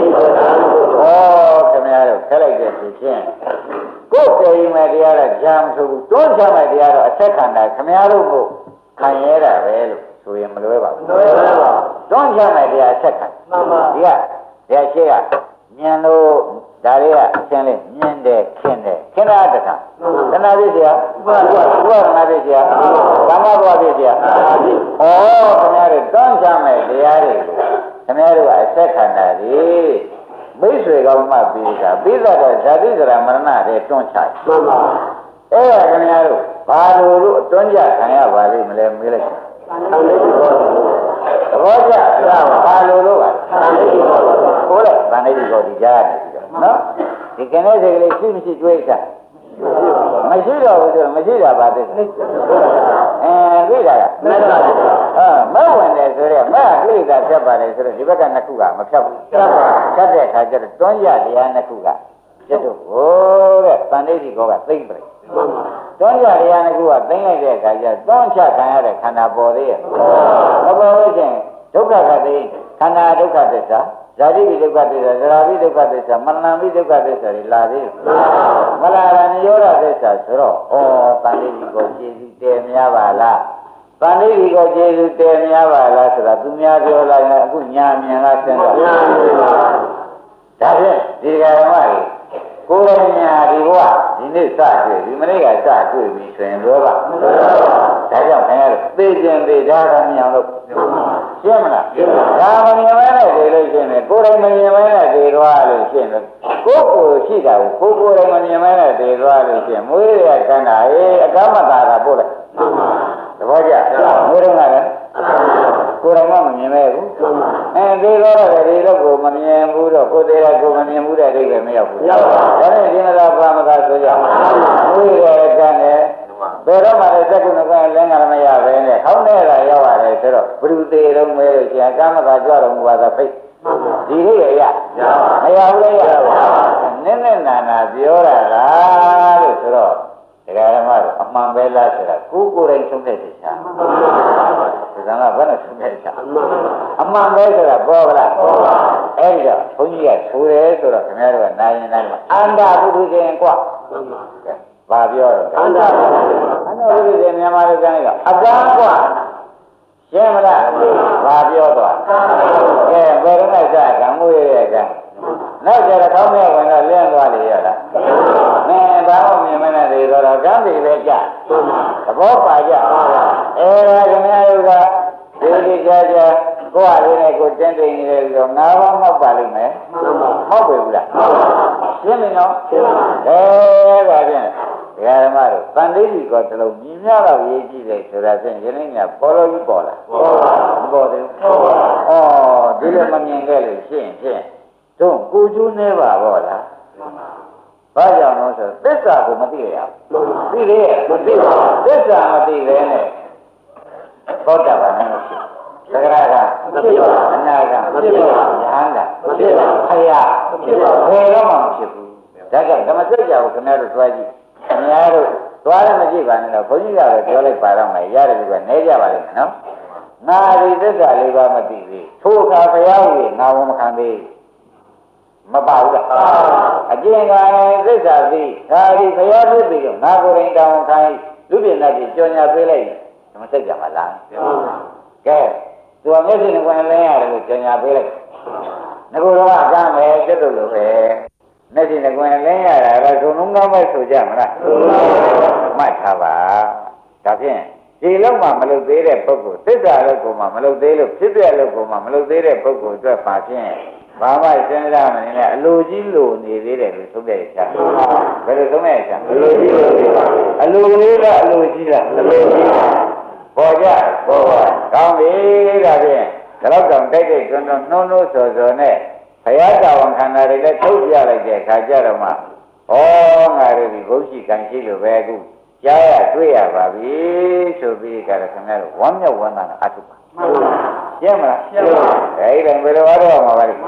[SPEAKER 2] ခင်ဗျားတို့ခက်လိုက်တဲ့ဖြစ်ချင်းကိုယ်ကြိမ်မဲ့တရားတော့ကြာမဆိုဘူးတွန်းချမဲ့တရားတော့အဆက်ခံတာခင်ဗျားတို့ကိုခံရတာပဲလို့ဆိုရင်မလွဲပါဘူးလွဲပါပါတွန်းချမဲ့တရားအဆက်ခံမှန်ပါဒီကရှိကမြင်လို့ဒါလေးကအရှင်းလေးမြင်တယ်ခင်တာတခါတဏှာပြည့်စရာဥပါဒနာပြည့်စရာကာမဘဝပြည့်စရာခင်ဗျားတို့တွန်းချမဲ့တရားတွေကိုခင်ဗျားတို့ကအဆက်ခံတာဒီမိတ်ဆွေကောင်းမှပြီးတာပြီးတော့ဇာတိဇရာမရဏတွေတွန်းချမှန်ပါအဲ့ဒါခင်ဗျားတို့ဘာလို့အတွန်းကြခံရပါလိမ့်မလဲမေးလိုက်သဘောကျဘာလို့ပါဟိုလေဗန္ဓိကောဒီကြားနေပြီနော်ဒီကနေ့စိတ်ကလေးရှိမရှိတွေးစားမရှိတော့ဘူးဆိုတော့မရှိတာပါသိတွေ့တာကမဲ့ဝင်တယ်ဆိုတော့မဲ့ကိလေသာဖြတ်ပါတယ်ဆိုတော့ဒီဘက်ကနှစ်ခုကမဖြတ်ဘူးဖြတ်တဲ့အခါကျတော့တွန်းရတရားနှစ်ခုကကျတော့ဟိုတဲ့ဗန္ဓိကောကသိမ့်ပြီတွန်းရတရားနှစ်ခုကသိမ့်လိုက်တဲ့အခါကျတွန်းချခံရတဲ့ခန္ဓာပေါ်သေးရဲ့မပေါ်လို့ချင်းဒုက္ခကတိခန္ဓာဒုက္ခသစ္စာဇာတိပိဒုက္ခသစ္စာဇရာပိဒုက္ခသစ္စာမရဏပိဒုက္ခသစ္စာတွေလာသေးမလာရဏယောရသစ္စာဆိုတော့တန်လေးကိုကျေစုတည်များပါလားတန်လေးကိုကျေစုတည်များပါလားဆိုတာသူများပြောလိုက်ရင်အခုညာမြင်လားစဉ်းစားညာမြင်ပါဒါဖြင့်ဒီကရမတွေကိုယ်တိုင်ညာဒီဘဝဒီနေ့စတွေ့ဒီမနေ့ကစတွေ့ပြီဆိုရင်လောဘဒါကြောင့်ခင်ဗျားတို့သိခြင်းသိတာကမြင်အောင်လို့ရှင်းမလားဒါမမြင်မဲနဲ့သိလို့ရှင်းတယ်ကိုယ်တိုင်မမြင်မဲနဲ့သိသွားလို့ရှင်းတယ်ကိုယ်ကိုရှိတာကိုကိုယ်တိုင်မမြင်မဲနဲ့သိသွားလို့ရှင်းမွေးရခန္ဓာအကမ္မတာကပို့လိုက်သဘောကျမွေးတော့ကလည်းကိုယ်တိုင်ကမမြင်မဲဘူးသိတော့တယ်ဒီတော့ကိုမမြင်ဘူးတော့ကိုယ်သေးတာကိုမမြင်ဘူးတဲ့အိဗယ်မရောက်ဘူးဒါနဲ့ဒီမှာပါမသာဆိုကြမွေးရခန္ဓာဘယ်တော့မှလည်းသက္ကုဏကလင်းကမရပဲနဲ့ခေါင်းထဲကရောက်ရတယ်ဆိုတော့ဘုရုသေးတော့မဲလို့ရှင်ကာမကကြွတော်မူပါသာဖိတ်ဒီလိုရမရဘူးလေရနည်းနည်းနာနာပြောတာလားလို့ဆိုတော့ဒတရားဓမ္မတို့အမှန်ပဲလားဆိုတာကိုယ်တိုင်ဆုံးဖြတ်ချက်ချာဒါကဘယ်နဲ့ဆုံးဖြတ်ချာအမှန်ပဲဆိုတာပေါ်ကလားအဲ့ဒီတော့ဘုန်းကြီးကဆိုတယ်ဆိုတော့ခင်ဗျားတို့ကနာရင်နာအန္တာပုထုရှင်กว่าဘာပြောတော့အန္တာပုထုရှင်မြန်မာလူတိုင်းကအကန်းกว่าရှင်းမလားဘာပြောတော့ကဲဘယ်တော့မှစကံငွေရဲ့ကံနောက်ကြတော့ကောင်းမဲ့ဝင်တော့လင်းသွားလေရလားမင်းဘာလို့မြင်မနဲ့သေးတော့ကံပြီပဲကြသဘောပါကြအဲဒါခင်ဗျားတို့ကဒီကြကြကိုယ်အလေးနဲ့ကိုယ်တင်းတင်းနေတယ်ဆိုတော့ငါးပါးမောက်ပါလိမ့်မယ်ဟုတ်ပြီဘူးလားရှင်းပြီနော်ဒါဖြင့်ဓမ္မတို့တန်တိတိကတလုံးမြင်များတော့ရေးကြည့်တယ်ဆိုတာဖြင့်ယနေ့ညပေါ်လို့ကြီးပေါ်လာမပေါ်သေးဘူးဒီလိုမမြင်ခဲ့လို့ရှင်းတို့ကိုကျိုးနေပါဘောလားဘာကြောင့်လဲဆိုသစ္စာကိုမသိရဘူးသိလေမသိပါဘူးသစ္စာမသိလဲနဲ့သောတာပန်နဲ့မရှိသဂရကမရှိပါဘူးအနာကမရှိပါဘူးဉာဏ်ကမရှိပါဘူးခရမရှိပါဘူးဘယ်တော့မှမဖြစ်ဘူးဒါကြောင့်ဓမ္မစကြာကိုခင်ဗျားတို့တွားကြည့်ခင်ဗျားတို့သွားလည်းမကြည့်ပါနဲ့တော့ဘုန်းကြီးကလည်းပြောလိုက်ပါတော့မယ်ရတယ်ဒီကနေကြပါလိမ့်မယ်နော်ငါဒီသစ္စာလေးပါမသိသေးထိုအခါဘုရားကြီးငါဝန်မခံသေးမပါဘူးလားအကျင့်ကသစ္စာသိဒါဒီဘုရားဖြစ်ပြီးတော့ငါကိုယ်တိုင်တောင်းခိုင်းလူပြည့်နဲ့ကြော်ညာပေးလိုက်ဓမ္မစကြာမှာလားကဲသူကမျက်စိနဲ့ဝင်လင်းရတယ်လို့ကြော်ညာပေးလိုက်ငါကတော့အကမ်းပဲကျွတ်လို့ပဲမျက်စိနဲ့ဝင်လင်းရတာတော့သုံးလုံးကောင်းပဲဆိုကြမလားမှတ်ထားပါဒါဖြင့်ဒီလောက်မှမလုပ်သေးတဲ့ပုဂ္ဂိုလ်သစ္စာလို့ကိုမှမလုပ်သေးလို့ဖြစ်ပြလို့ကိုမှမလုပ်သေးတဲ့ပုဂ္ဂိုလ်အတွက်ပါဖြင့်ဘာမှစဉ်းစားမနေနဲ့အလိုကြီးလိုနေသေးတယ်လို့သုံးပြရချာဘယ်လိုသုံးပြရချာအလိုကြီးလိုနေပါအလိုလေးကအလိုကြီးလားအလိုကြီးပေါ်ကြပေါ်ပါကောင်းပြီဒါဖြင့်ဒါတော့တောင်တိုက်တွန်းနှုံးနှိုးစော်စော်နဲ့ဘုရားတာဝန်ခန္ဓာတွေလည်းထုတ်ပြလိုက်တဲ့အခါကျတော့မှဩငါတို့ဒီဘုရှိကံရှိလို့ပဲအခုကြားရတွေ့ရပါပြီဆိုပြီးကြတော့ခင်ဗျားတို့ဝမ်းမြောက်ဝမ်းသာအထုပါရှင်းမလားရှင်းပါအဲ့ဒါဘယ်လိုအားတော့မှာပါလဲ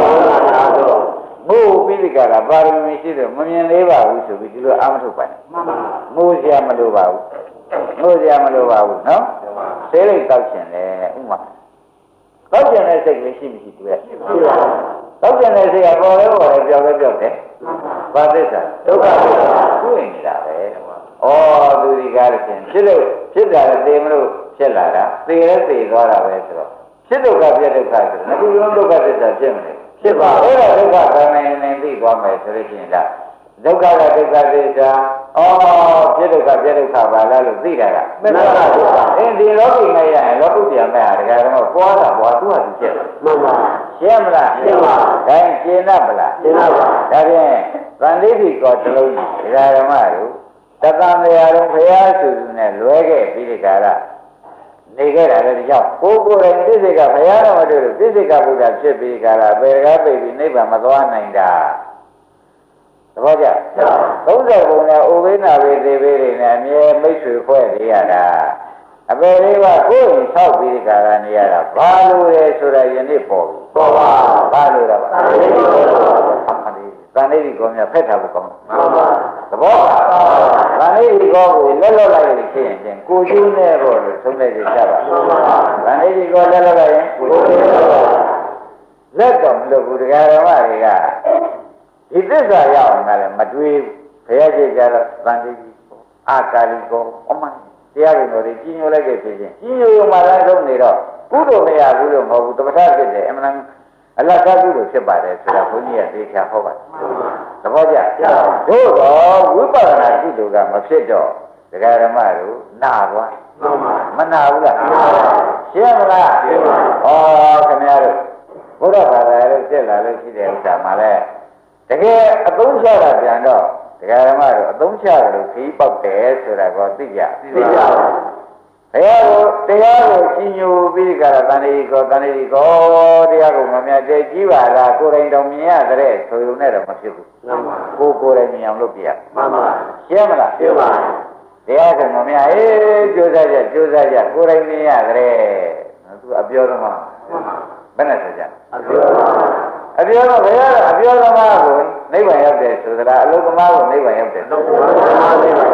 [SPEAKER 2] မို့ပြီးဒီကရာပါရမီရှိတယ်မမြင်သေးပါဘူးဆိုပြီးဒီလိုအာမထုတ်ပါနဲ့မိုးစရာမလိုပါဘူးမိုးစရာမလိုပါဘူးနော်ဆေးလိုက်တောက်ရှင်တယ်ဥမာတောက်ရှင်တဲ့စိတ်ကလေးရှိမရှိတွေ့ရှိပါဘူးတောက်ရှင်တဲ့စိတ်ကပေါ်လဲပေါ်လဲပြောက်လဲပြောက်တယ်ဘာသစ္စာဒုက္ခသစ္စာတွေ့နေတာပဲသူဒီကားလို့ရှင်ဖြစ်လို့ဖြစ်တာလည်းသိမလို့ဖြစ်လာတာသိလဲသိသွားတာပဲဆိုတော့ဖြစ်ဒုက္ခပြဒုက္ခဆိုတော့ငါတို့လုံးဒုက္ခသစ္စာဖြစ်မလဲဖြစ်ပါအဲ့ဒါဒုက္ခခံနေသိသွားမယ်ဆိုလို့ရှိရင်ဒါဒုက္ခကဒုက္ခသစ္စာဖြစ်ဒုက္ခပြဒုက္ခပါလားလို့သိတာကမနာပါဘူးဒီလောကီနဲ့ရရင်လောကုတ္တရာမဲ့ဟာတကယ်တော့ပွားတာပွားသူ့ဟာသူဖြစ်တယ်မှန်ပါရှင်းမလားရှင်းပါဒါရင်ရှင်းတတ်ပလားရှင်းပါပါဒါဖြင့်သန္တိတိကောတလုံးဒကာဓမ္မတို့တသံတရားတော်ဘုရားဆိုသူနဲ့လွဲခဲ့ပြီးဒီကရနေခဲ့တာလည်းကြောင့်ကိုယ်တိုင်သိစိတ်ကဘုရားတော်မတွေ့လို့သိစိတ်ကဘုရားဖြစ်ပြီးကြတာဘယ်ကားပြပြီးနိဗ္ဗာန်မသွားနိုင်တာသဘောကျ30ဘုံနဲ့ဥပိ္ပနာဝေသေဘေးတွေနဲ့အမြဲမိတ်ဆွေဖွဲ့နေရတာအပေလေးကကိုယ်ရင်ဆောက်ပြီးကြတာနေရတာဘာလို့လဲဆိုတာယနေ့ပေါ်ပြီပေါ်ပါဘာလို့လဲပါသန္တိတိကောမြတ်ဖက်ထားဖို့ကောင်းတယ်သဘောပါသန္တိတိကောကိုလက်လွတ်လိုက်လို့ဖြစ်ရင်ကိုကျိုးနဲ့တော့လို့သုံးလိုက်ကြပါသန္တိတိကောလက်လွတ်လိုက်ရင်ကိုကျိုးနဲ့လက်တော်မလို့ဘူးတရားတော်မတွေကဒီသစ္စာရအောင်လည်းမတွေးဘုရားရှိခိုးတော့သန္တိတိအာကာလိကောအမှန်တရားတော်တွေကြီးညိုလိုက်တဲ့ဖြစ်ချင်းကြီးညိုမှလည်းသုံးနေတော့ကုသိုလ်မရဘူးလို့မဟုတ်ဘူးတပ္ပထဖြစ်တယ်အမှန်အလတ်ကကုလို့ဖြစ်ပါတယ်ဆိုတာဘုန်းကြီးကသိချာဟောပါတယ်သဘောကျတို့တော့ဝိပဿနာကုသိုလ်ကမဖြစ်တော့ဒကာဓမ္မတို့နာသွားမနာဘူးလားရှင်းမလားခင်ဗျားတို့ဘုရားဘာသာရေးတက်လာလို့ရှိတဲ့ဥစ္စာမှလည်းတကယ်အသုံးချတာပြန်တော့ဒကာဓမ္မတို့အသုံးချတယ်လို့ခီးပေါက်တယ်ဆိုတာကိုသိကြဘုရားကိုတရားကိုကြီးညိုပြီးကြတာတန်တိကောတရားကိုမမြတ်တဲ့ကြီးပါလားကိုယ်တိုင်တော်မြင်ရတဲ့ဆိုရုံနဲ့တော့မဖြစ်ဘူးကိုယ်တိုင်မြင်အောင်လုပ်ပြရမှန်ပါရှင်းမလားရှင်းပါတရားကိုမမြတ်ကြိုးစားကြကိုယ်တိုင်မြင်ရတဲ့သူအပြောတော့မှဘယ်နဲ့ဆိုကြအပြောတော့ဘယ်ရအပြောသမားကိုနိဗ္ဗာန်ရောက်တယ်ဆိုသလားအလုသမားကိုနိဗ္ဗာန်ရောက်တယ်အလု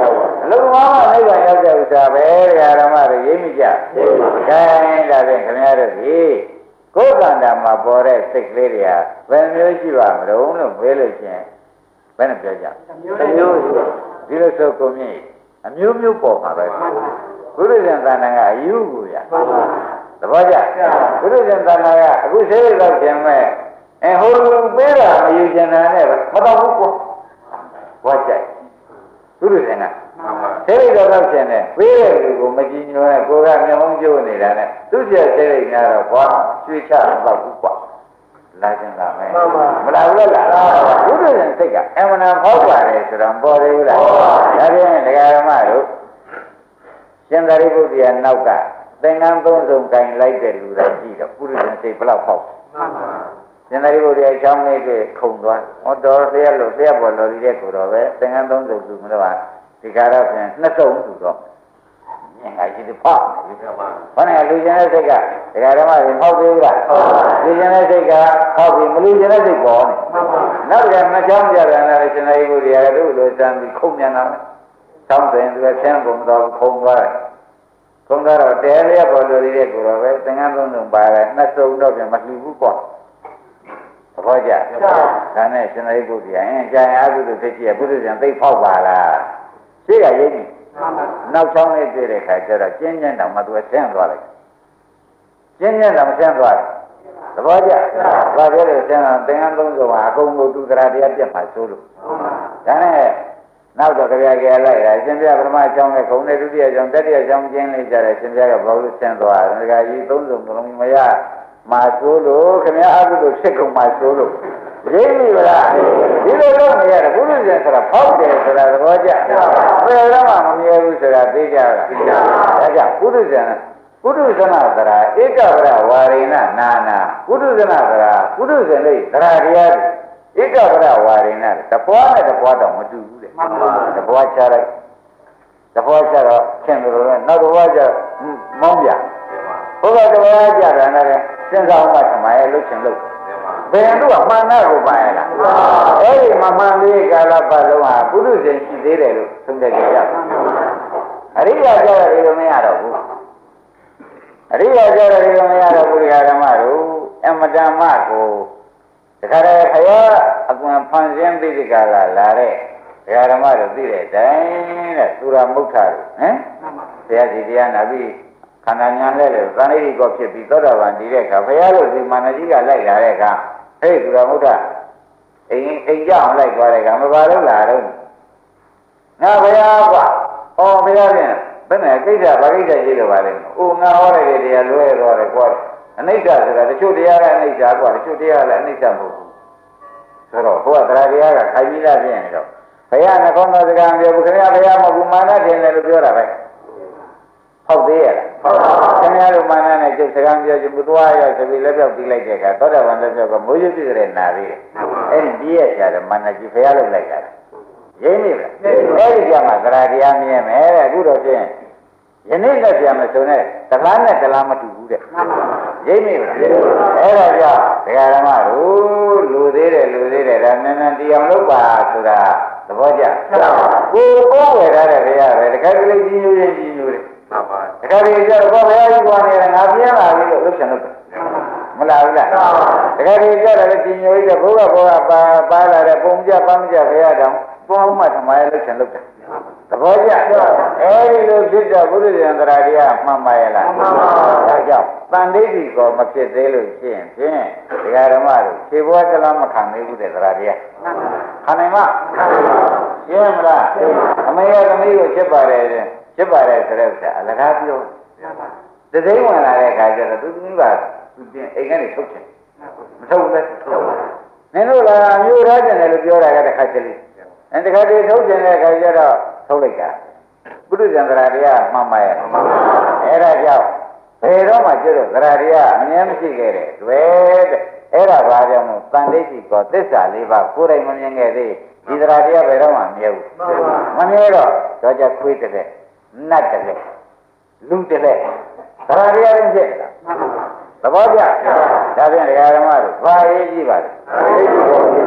[SPEAKER 2] လုံးဝနိဗ္ဗာန်ရောက်တဲ့ဥစ္စာပဲဓမ္မတွေရိပ်မိကြခိုင်းတာဖြင့်ခင်ဗျားတို့ဒီကိုယ်ကံတာမှာပေါ်တဲ့စိတ်ကလေးတွေကဘယ်မျိုးရှိပါမလို့လို့မေးလို့ချင်းဘယ်နဲ့ပြောကြတစ်မျိုးဒီလိုဆိုကိုမြင့်အမျိုးမျိုးပေါ်မှာပဲဘုရားရှင်သာနာကအယူကိုရသဘောကျဘုရားရှင်သာနာကအခုဆေးလောက်ခြင်းမဲ့ဟိုလူပေးတာမယူကျင်တာနဲ့မတော့ဘူးကွာဘောကြိုက်ဘုရားရှင်ကဆေးလောက်ခြင်းနဲ့ပေးတဲ့လူကိုမကြည်ညိုနဲ့ကိုယ်ကမျက်မှောင်ကျိုးနေတာနဲ့သူ့ရဲ့ဆေးလိုက်များတော့ဘောရွှေချတော့ဘူးကွာလာခြင်းလာမယ်မလာဘူးလားဘုရားရှင်စိတ်ကအမှန်တန်ဖောက်ပါတယ်ဆိုတော့ပေါ်သေးဘူးလားဒါဖြင့်ဒကာဓမ္မတို့ရှင်သာရိပုတ္တရာနောက်ကသင်္ကန်းသုံးစုံကင်လိုက်တဲ့လူတိုင်းကြည့်တော့ပုရိသစိတ်ဘလောက်ဖောက်ရှင်သာရိပုတ္တရာအကြောင်းလေးတွေခုံသွားဟောတော်လျက်လို့လျက်ပေါ်တော်တဲ့ကိုတော့ပဲသင်္ကန်းသုံးစုံသူမလို့ပါဒီကာရဖြင့်နှစ်စုံသူတော့မြင်ငါရှိတယ်ဖောက်ဒီကမှာဘာနဲ့လူကျင်တဲ့စိတ်ကဒကာဓမ္မတွေဖောက်သေးဘူးလားလူကျင်တဲ့စိတ်ကဖောက်ပြီးမလူကျင်တဲ့စိတ်ပေါ်နေနောက်ကြနှစ်ချောင်းကြတယ်လည်းရှင်သာရိပုတ္တရာတို့လိုစမ်းပြီးခုံမြန်တာဆောင်းစဉ်သူကဆင်းကုန်တော့ခုံသွားတယ်ခုံတော့တဲလျက်ပေါ်လို့ရတဲ့ကိုတော့ပဲသင်္ကန်းသုံးစုံပါတယ်နှစ်စုံတော့ပြန်မလှူဘူးပေါ့သဘောကျဒါနဲ့ရှင်သာရိပုတ္တရာကြာရင်အကုသိုလ်ဖြစ်ကြီးပုရိသေသိဖောက်ပါလားရှိရရိပ်ပြီနောက်ချောင်းလေးတွေ့တဲ့ခါကျတော့ကျင်းကျင်းတောင်မှသူကဆင်းသွားလိုက်ကျင်းကျင်းတောင်ဆင်းသွားတယ်သဘောကျဘာပြောလို့ဆင်းတော့သင်္ကန်းသုံးစုံကအကုန်ကိုသူတရားတရားပြတ်မှဆိုလို့ဒါနဲ့နောက်တော့ကြပြကြလိုက်တာရှင်ပြပထမအကြောင်းနဲ့ခုံနဲ့ဒုတိယအကြောင်းတတိယအကြောင်းကျင်းနေကြတယ်ရှင်ပြကဘာလို့ဆင်းသွားတယ်ဒကာကြီးသုံးစုံကလုံးမရမှာဆိုလို့ခင်ဗျာအကုသိုလ်ဖြစ်ကုန်မှာဆိုလို့ရိပ်ပြီလားဒီလိုလုပ်နေရတယ်ဘုရားရှင်ဆိုတာဖောက်တယ်ဆိုတာသဘောကျဘယ်တော့မှမမြဲဘူးဆိုတာသိကြလားဒါကြောင့်ဘုရားရှင်ပုထုဇနာသရာဧကဗရဝါရိဏနာနာပုထုဇနာသရာပုထုဇဉ်လေးသရာတရားဧကဗရဝါရိဏတပွားနဲ့တပွားတော့မတူဘူးလေတပွားချလိုက်တပွားချတော့ခင်တယ်လို့နောက်တပွားချမောင်းပြဘုရားတပွားချတာနဲ့စဉ်းစားမှထမရဲ့လှုပ်ချင်လို့ဘယ်သူကမှန်တဲ့ကိုပါရလားအဲ့ဒီမမှန်လေးကာလပတ်လုံးဟာပုထုဇဉ်ရှိသေးတယ်လို့သုံးတယ်ကြရအရိယာကြတယ်လို့မရတော့ဘူးအရိယာကြတယ်လို့မရတော့ဘူးဓမ္မတို့အမတ္တမကိုတခါတည်းခရအကွန်ဖန်ဆင်းသိတဲ့ကာလလာတဲ့ဓမ္မတို့သိတဲ့အတိုင်းတဲ့သုရမုဋ္ဌာတို့ဟမ်ဘုရားကြီးတရားနာပြီးခန္ဓာညာလဲလေသံဃိကောဖြစ်ပြီးသောတာပန်တည်တဲ့အခါဘုရားလို့ဒီမာနကြီးကလိုက်လာတဲ့အခါဟဲ့သုရမုဋ္ဌာအိမ်ကြောင်လိုက်သွားတဲ့အခါမပါလို့လာတော့ငါဘုရားကွာဟောဘုရားပြန်ဘယ်နဲ့ကိစ္စဘာကိစ္စရှိလို့ပါလဲ။အိုငါဟောတဲ့တရားလွဲတော့တယ်ကွာ။အနိစ္စဆိုတာတချို့တရားကအနိစ္စကွာတချို့တရားလည်းအနိစ္စမဟုတ်ဘူး။ဆိုတော့ဘုရားတရားတရားကခိုင်ပြီးသားပြင်နေတော့ဘုရားနှကောင်းသောစကားပြောဘူးခင်ဗျာဘုရားမဟုတ်ဘူးမာနထင်တယ်လို့ပြောတာပဲ။ဟုတ်သေးရဲ့လား။ဟုတ်ပါဘူး။ခင်ဗျားတို့မာနနဲ့ကျုပ်စကားပြောချင်ဘူးသွားရောက်ဆိုပြီးလက်ပြောက်ပြီးလိုက်တဲ့အခါသောတာပန်လက်ပြောက်ကမိုးရွတ်ပြည့်တဲ့နာသေးတယ်။အဲ့ဒီပြည့်ရကြတယ်မာနကြီးဘုရားလုပ်လိုက်တာ။ရိမ့်မိလားအဲ့ဒီကြမှာသရတရားမြင်မယ်တဲ့အခုတော့ဖြင့်ယနေ့လက်ပြန်မစုံနဲ့တလားနဲ့တလားမတူဘူးတဲ့ရိမ့်မိလားအဲ့ဒါကြောင့်ဒကာဓမ္မတို့လူသေးတယ်ဒါနန်းနန်းတရားလုပ်ပါဆိုတာသဘောကျကိုပေါ်ဝယ်ထားတဲ့ဘုရားပဲတခါတလေကြီးညိုတယ်မှန်ပါတခါတလေကျတော့ဘုရားကြီးကွာနေတယ်ငါပြန်လာပြီလို့လုပ်ချင်လို့မလားဘူးလားတခါတလေကျတော့ကြီးညိုရတဲ့ဘုရားပါလာတဲ့ပုံကြပန်းကြဘုရားတောင်ပေါင်းမှသမားရဲ့လုပ်ချင်လုပ်တယ်သဘောကျအဲဒီလိုဖြစ်တော့ဘုရားရှင်တရားတရားမှန်ပါရဲ့လားမှန်ပါဒါကြောင့်တန်ဋိဋ္ဌိကိုမဖြစ်သေးလို့ရှိရင်ဖြင့်ဒကာဓမ္မတို့ခြေဘွားကလမ်းမခံသေးဘူးတဲ့တရားတရားခံနိုင်မရှင်းမလားအမေရဲ့သမီးကိုချစ်ပါတယ်ဆိုတဲ့ဥစ္စာအလကားပြောတသိန်းဝင်လာတဲ့ခါကျတော့သူသမီးကသူတင်အိမ်ကနေထုတ်ချင်မထုတ်ဘူးလေနင်တို့လာမျိုးထားတယ်လို့ပြောတာကတခါတလေတခါတည်းထုတ်ကျင်တဲ့အခါကျတော့ထုတ်လိုက်တာပုရိသံတရားတရားမှန်ပါရဲ့အဲ့ဒါကြောင့်ဘယ်တော့မှကျွတ်သရတရားအမြဲမရှိခဲ့တဲ့တွေ့တဲ့အဲ့ဒါဘာကြောင့်မို့တန်ဋိဋ္ဌိကောသစ္စာ၄ပါးကိုယ်တိုင်မမြင်ခဲ့သေးဒီသရတရားဘယ်တော့မှမမြဲဘူးမမြဲတော့ကြခွေးတဲ့နတ်တဲ့လူတဲ့သရတရားရင်းဖြစ်တာသဘောကျဒါဖြင့်ဒကာဓမ္မတို့ဘာရေးကြည့်ပါလဲအ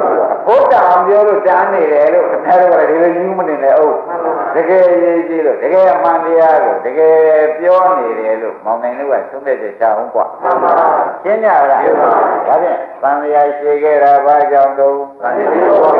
[SPEAKER 2] ဘုရားအောင်ပြောလို့တန်းနေတယ်လို့ခင်ဗျားတို့ကဒီလိုယူမနေနဲ့ဟုတ်တကယ်ရေးကြည့်လို့တကယ်အမှန်တရားကိုတကယ်ပြောနေတယ်လို့မောင်နိုင်တို့ကသုံးတဲ့ချအောင်กว่าရှင်းကြလားဒါဖြင့်သံဃာရှိခဲ့တာဘာကြောင့်တော့ပေါ့ပြီ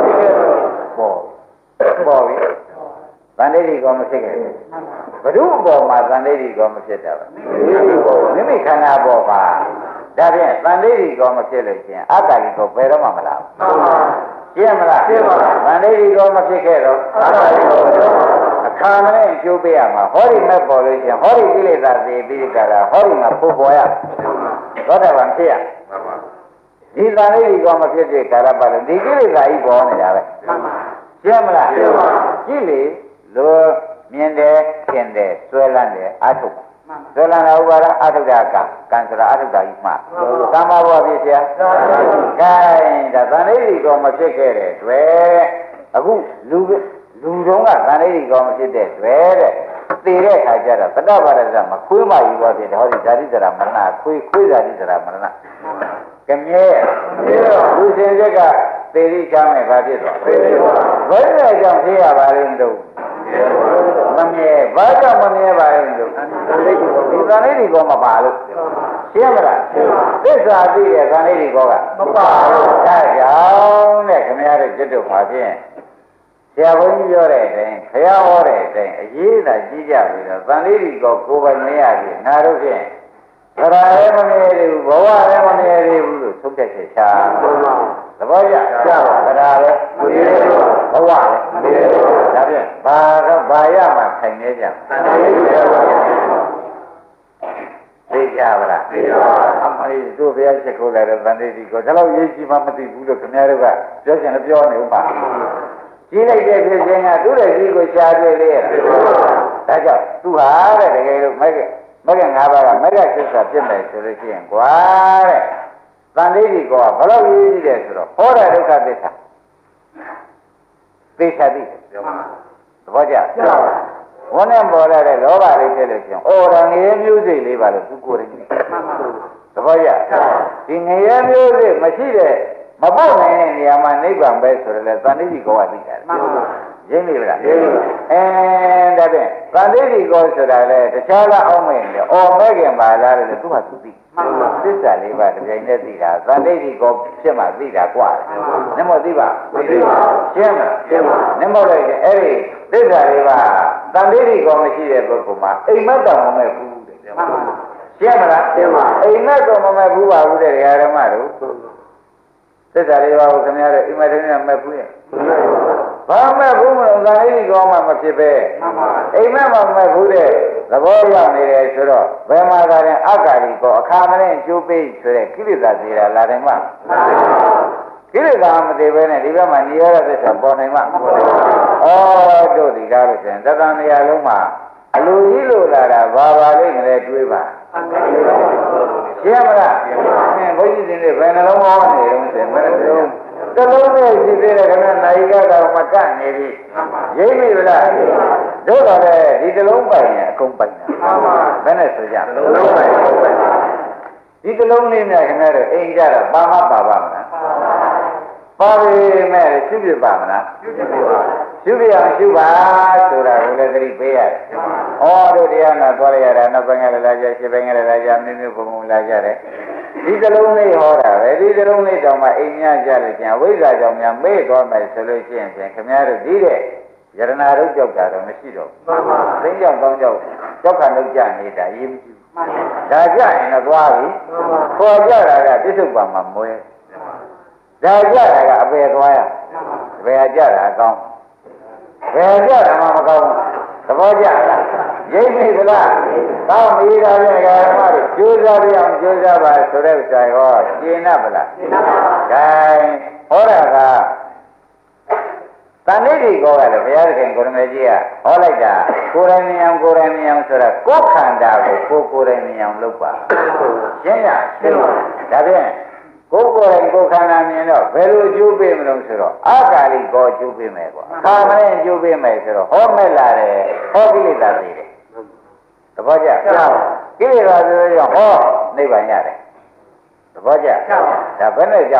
[SPEAKER 2] သန္တိတိကောမဖြစ်ခဲ့ဘူးဘုရုအပေါ်မှာသန္တိတိကောမဖြစ်တာပါမိမိခန္ဓာပေါ်မှာဒါဖြင့်သန္တိတိကောမဖြစ်လို့ချင်းအတ္တလိကောဘယ်တော့မှမလာဘူးရှင်းမလားရှင်းပါဘူးသန္တိတိကောမဖြစ်ခဲ့တော့အတ္တလိကောအခါမနဲ့ကျိုးပေးရမှာဟောဒီမဲ့ပေါ်လို့ချင်းဟောဒီကိလေသာသေပြီးကြတာဟောဒီမှာပို့ပေါ်ရသောတာပန်ဖြစ်ရဒီသန္တိတိကောမဖြစ်တဲ့ကာရပါလို့ဒီကိလေသာကြီးပေါ်နေတာပဲရှင်းမလားရှင်းပါကြည့်လေလိုမြင်တယ်ရှင်းတယ်ဆွဲလန်းတယ်အထုပ်ဆွဲလန်းတာဥပါဒအထုပ်တာကံဆိုတာအထုပ်တာကြီးမှကမ္မဘောဖြစ်เสียကဲဒါသန္တိတိကောမဖြစ်ခဲ့တဲ့တွေ့အခုလူတုံးကသန္တိတိကောမဖြစ်တဲ့တွေ့တဲ့သေတဲ့ခါကျတော့ပတ္တဗာရဇမခွေးမယူပါဖြစ်တယ်ဟောဒီဇာတိဇရာမရဏခွေးဇာတိဇရာမရဏကမြဲလူစင်ချက်ကသေတိချမ်းနဲ့ဘာဖြစ်သွားဘယ်နဲ့ကြောင့်ဖြစ်ရပါလိမ့်တော့မမြဲဘာကြောင့်မမြဲပါလိမ့်တော့ဒီသန္တိတိကောမပါလို့ရှင်းမလားသစ္စာသိရဲ့သန္တိတိကောကမပါဘူးဒါကြောင့်တဲ့ခင်ဗျားတို့จิตတို့ပါဖြင့်ဆရာဘုန်းကြီးပြောတဲ့အတိုင်းခရဟောတဲ့အတိုင်းအရေးသာကြီးကြပြီတော့သန္တိတိကောကိုယ်ပိုင်မရပြီငါတို့ဖြင့်သရလည်းမမြဲသေးဘူးဘဝလည်းမမြဲသေးဘူးလို့ဆုံးဖြတ်ချက်ချသဘောကျကြပါသရလည်းမမြဲသေးဘူးဘဝလည်းမမြဲသေးဘူးဒါဖြင့်ဘာရမှခိုင်နေကြသိကြပါလားသိပါပါအမေတို့ဘုရားချက်ခိုးလာတဲ့သန္တိတိကိုဒါတော့ရေးကြည့်မှမသိဘူးလို့ခင်ဗျားတို့ကပြောချင်လည်းပြောနေဥပါကြီးလိုက်တဲ့ဖြစ်ခြင်းကသူ့ရဲ့ကြီးကိုရှားတွေ့လေရဒါကြောင့်သူဟာတဲ့တကယ်လို့မကငါးပါးကမကသစ္စာပြစ်မယ်ဆိုလို့ရှိရင်ကွာတဲ့သန္တိတိကောကဘယ်လိုရေးကြည့်တယ်ဆိုတော့ဟောတဲ့ဒုက္ခသစ္စာသိချာသိတယ်ပြောမှာသဘောကျဝန်းနဲ့ပေါ်လာတဲ့လောဘလေးဖြစ်လို့ရှိရင်ဩရငရေမျိုးစိတ်လေးပါလို့သူကိုယ်ရင်းသဘောကျဒီငရေမျိုးစိတ်မရှိတဲ့မပေါက်နိုင်တဲ့နေရာမှာနိဗ္ဗာန်ပဲဆိုရလဲသန္တိတိကောကသိတယ်ရင်းပြီလားဒါဖြင့်သန္တိတိကောဆိုတာလေတခြားလားအောင်မင်းလေအော်မဲ့ခင်ပါလားလေသူကသူသိသစ္စာလေးပါတစ်ပြိုင်တည်းသိတာသန္တိတိကောဖြစ်မှသိတာกว่าနမောသိပါမသိပါရှင်းမလားရှင်းပါနမောလိုက်တယ်အဲ့ဒီသစ္စာလေးပါသန္တိတိကောမရှိတဲ့ပုဂ္ဂိုလ်မှာအိမ်မက်တော်မမဲ့ဘူးတဲ့ရှင်းမလားရှင်းပါအိမ်မက်တော်မမဲ့ဘူးပါဘူးတဲ့ဓမ္မတို့သစ္စာလေးပါကိုခင်ဗျားတို့အိမ်မက်တိုင်းကမဲ့ဘူးရဲ့ဘာမဲ့ဘူးမလို့သန္တိတိကောမှမဖြစ်ပဲအိမ်မက်မှမဲ့ဘူးတဲ့သဘောရောက်နေတယ်ဆိုတော့ဘယ်မှာသာရင်အက္ခာရီကောအခါမနဲ့ကျိုးပေးဆိုတဲ့ကိလေသာသေးတာလာတယ်မှကိလေသာမသေးပဲနဲ့ဒီဘက်မှာនិရောဓသစ္စာပေါ်နိုင်မှဩတို့ဒီကားလို့ဆိုရင်တသံတရားလုံးမှာအလိုကြီးလို့လာတာဘာပါလိမ့်မလဲတွေးပါရှင်းမလားဘုန်းကြီးတွေဘယ်နှလုံးဟောနေတော့ဆိုမင်းတို့တလုံးနဲ့ရှိသေးတယ်ခင်ဗျာနိုင်ကတော့မကန့်နေပြီရိပ်ပြီလားတို့တော့လေဒီတလုံးပိုင်ရင်အကုန်ပိုင်တာဘယ်နဲ့ဆိုကြတလုံးပိုင်ဒီတလုံးလေးနဲ့ခင်ဗျားတို့အိမ်ကြတာပါမပါပါမလားပါပြီမဲ့ရှုပြပါမလားရှုပြပါရှုပြအောင်ရှုပါဆိုတာကိုလည်းသတိပေးရတယ်ဩတို့တရားနာသွားရတာနောက်ပိုင်းကလည်းလာကြရှင်းပိုင်းကလည်းလာကြမျိုးမျိုးပုံပုံလာကြတယ်ဒီသလုံးလေးဟောတာပဲဒီသလုံးလေးတောင်မှအိမ်များကြလို့ကျန်ဝိဇ္ဇာကြောင့်များမေ့သွားမယ်ဆိုလို့ရှိရင်ဖြင့်ခင်ဗျားတို့ဒီတဲ့ယရနာတို့ကြောက်တာတော့မရှိတော့ဘူးသိကြောက်ကောင်းကြောက်ကြောက်ခံလို့ကြနေတာရေးမရှိဘူးဒါကြရင်တော့သွားပြီခေါ်ကြတာကပြစ္ဆုတ်ပါမှာမွဲဒါကြတာကအပေသွားရဘယ်ကြတာအကောင်းဘယ်ကြတာမှမကောင်းသဘောကျလားရိပ်ပြီလားကောင်းပြီဒါပြန်ဓမ္မတွေကျိုးစားပြအောင်ကျိုးစားပါဆိုတဲ့ဥစ္စာရောရှင်း납ဗလားရှင်း납ပါဂိုင်းဟောတာကသန္တိတိကောကလည်းဘုရားသခင်ကိုရမေကြီးကဟောလိုက်တာကိုယ်တိုင်မြင်အောင်ဆိုတာကိုယ်ခန္ဓာကိုကိုယ်တိုင်မြင်အောင်လုပ်ပါရှင်းရရှင်းပါဒါဖြင့်ကိုယ်ကိုယ်တိုင်ကိုယ်ခန္ဓာမြင်တော့ဘယ်လိုကျိုးပေးမလို့ဆိုတော့အာကာလိကောကျိုးပေးမယ်ကွာခါမနဲ့ကျိုးပေးမယ်ဆိုတော့ဟောမဲ့လာတယ်ဟောကိလေသာသေးတယ်သဘောကျကိလေသာသေးတယ်ဟောနိဗ္ဗာန်ရတယ်သဘောကျဒါဘယ်နဲ့ကြောင့်ဟ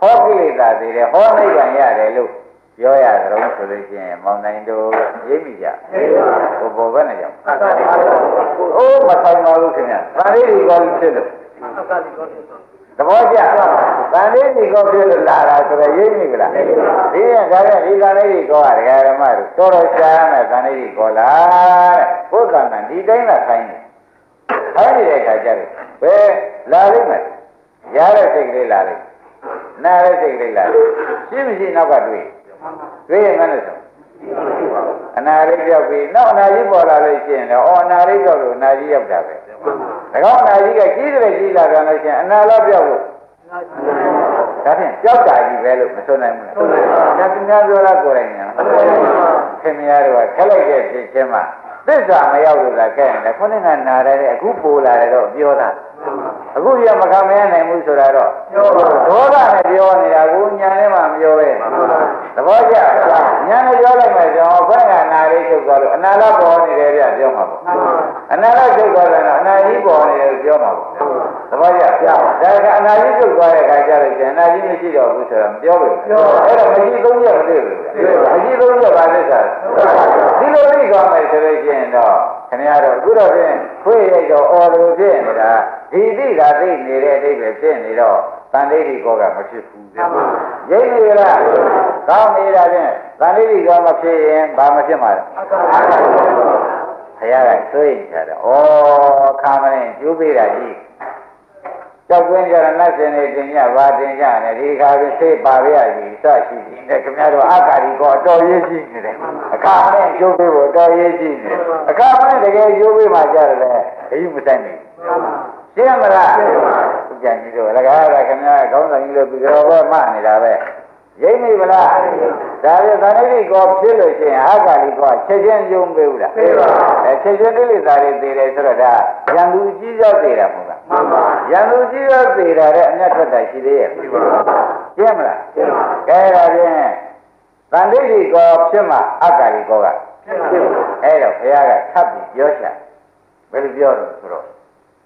[SPEAKER 2] ဟောကိလေသာတွေတဲ့ဟောနိဗ္ဗာန်ရတယ်လို့ပြောရကြတော့ဆိုလို့ရှိရင်မောင်နိုင်တို့ရိပ်မိကြဟိုဘောပဲနဲ့ကြောင့်အိုးမဆိုင်ပါဘူးခင်ဗျာဗာလိဒီကောဖြစ်လို့သဘောကျဗာလိဒီကောဖြစ်လို့လာတာဆိုတော့ရိပ်မိကလားဒီရင်ဒါကဒီကနေ့ဒီကောကဓမ္မတို့တော်တော်ရှားမယ်ဗာလိဒီကောလားတဲ့ဘုရားကဒီတိုင်းသာခိုင်းတယ်ခိုင်းနေတဲ့အခါကျတော့ဘယ်လာလိမ့်မယ်ရတဲ့စိတ်ကလေးလာလိမ့်နားတဲ့စိတ်ကလေးလာလိမ့်ရှိမရှိနောက်ကတွေ့ရင်လည်းဆိုအနာရိပ်ရောက်ပြီနောက်အနာကြီးပေါ်လာလို့ရှိရင်တော့အနာရိပ်ရောက်လို့အနာကြီးရောက်တာပဲဒါကောင်အနာကြီးကကြီးတယ်ကြီးလာတယ်လို့ရှိရင်အနာလောက်ပြောက်လို့ဒါဖြင့်ကြောက်တာကြီးပဲလို့မဆိုနိုင်ဘူးလားဒါသူများပြောတာကိုယ်တိုင်ညာခင်ဗျားတို့ကခက်လိုက်တဲ့ဖြစ်ချင်းမှာသစ္စာမရောက်လို့လားခဲ့ရင်လည်းခုနကနာရတဲ့အခုပိုလာတယ်တော့ပြောတာအခုရမခံမရနိုင်ဘူးဆိုတာတော့ဒေါသနဲ့ပြောနေတာကိုညာနဲ့မှမပြောပဲသဘောကျညာနဲ့ပြောလိုက်မှကျွန်တော်ဘယ်ကနာလေးချုပ်သွားလို့အနာလားပေါ်နေတယ်ပြပြောမှာပေါ့အနာလားချုပ်သွားတယ်တော့အနာကြီးပေါ်နေတယ်ပြောမှာပေါ့သဘောကျဒါကအနာကြီးချုပ်သွားတဲ့အခါကျတော့အနာကြီးမရှိတော့ဘူးဆိုတော့မပြောဘူးအဲ့တော့မရှိသုံးရက်မတွေ့ဘူးမရှိသုံးရက်ပါသစ္စာဒီလိုသိသွားမယ်ဆိုလို့ရှိရင်တော့ခင်ဗျားတို့အခုတော့ဖြင့်ခွေးရိုက်တော့အော်လို့ဖြစ်နေတာဒီသိတာသိနေတဲ့အတိတ်ပဲဖြစ်နေတော့တန်ဋိဋ္ဌိကောကမဖြစ်ဘူးပြရိပ်နေလားကောင်းနေတာဖြင့်တန်ဋိဋ္ဌိကောမဖြစ်ရင်ဘာမဖြစ်မှာလဲဘုရားကဆိုရင်ကြတယ်ဩခါမင်းကျိုးပေးတာကြီးကြောက်ကွင်းကြရလက်စင်နေတင်ကြပါတင်ကြတယ်ဒီခါကစိတ်ပါရကြီးစရှိတယ်ခင်ဗျားတို့အာကာရီကောအတော်ရေးကြည့်နေတယ်အခါမင်းကျိုးပေးဖို့တော်ရေးကြည့်နေအခါမင်းတကယ်ကျိုးပေးမှကြတယ်လေအယူမဆိုင်ဘူးရှင်းမလားသူကြံကြီးတို့လကားကခင်ဗျားခေါင်းဆောင်ကြီးလို့ပြီးတော့ပဲမှနေတာပဲရိပ်မိဗလားဒါပြသန္တိကောဖြစ်လို့ရှိရင်အာဂါလိကောချက်ချင်းယုံပေးဘူးလားပေးပါချက်ချင်းကိလေသာတွေသိတယ်ဆိုတော့ဒါရန်သူကြီးရောက်သေးတာမဟုတ်လားမှန်ပါရန်သူကြီးရောက်သေးတာတဲ့အမျက်ထွက်တာရှိသေးရဲ့ပြီးပါရှင်းမလားရှင်းပါကဲဒါဖြင့်သန္တိကောဖြစ်မှအာဂါလိကောကဖြစ်ပါအဲ့တော့ဘုရားကထပ်ပြီးပြောချင်ဘယ်လိုပြောလို့ဆိုတော့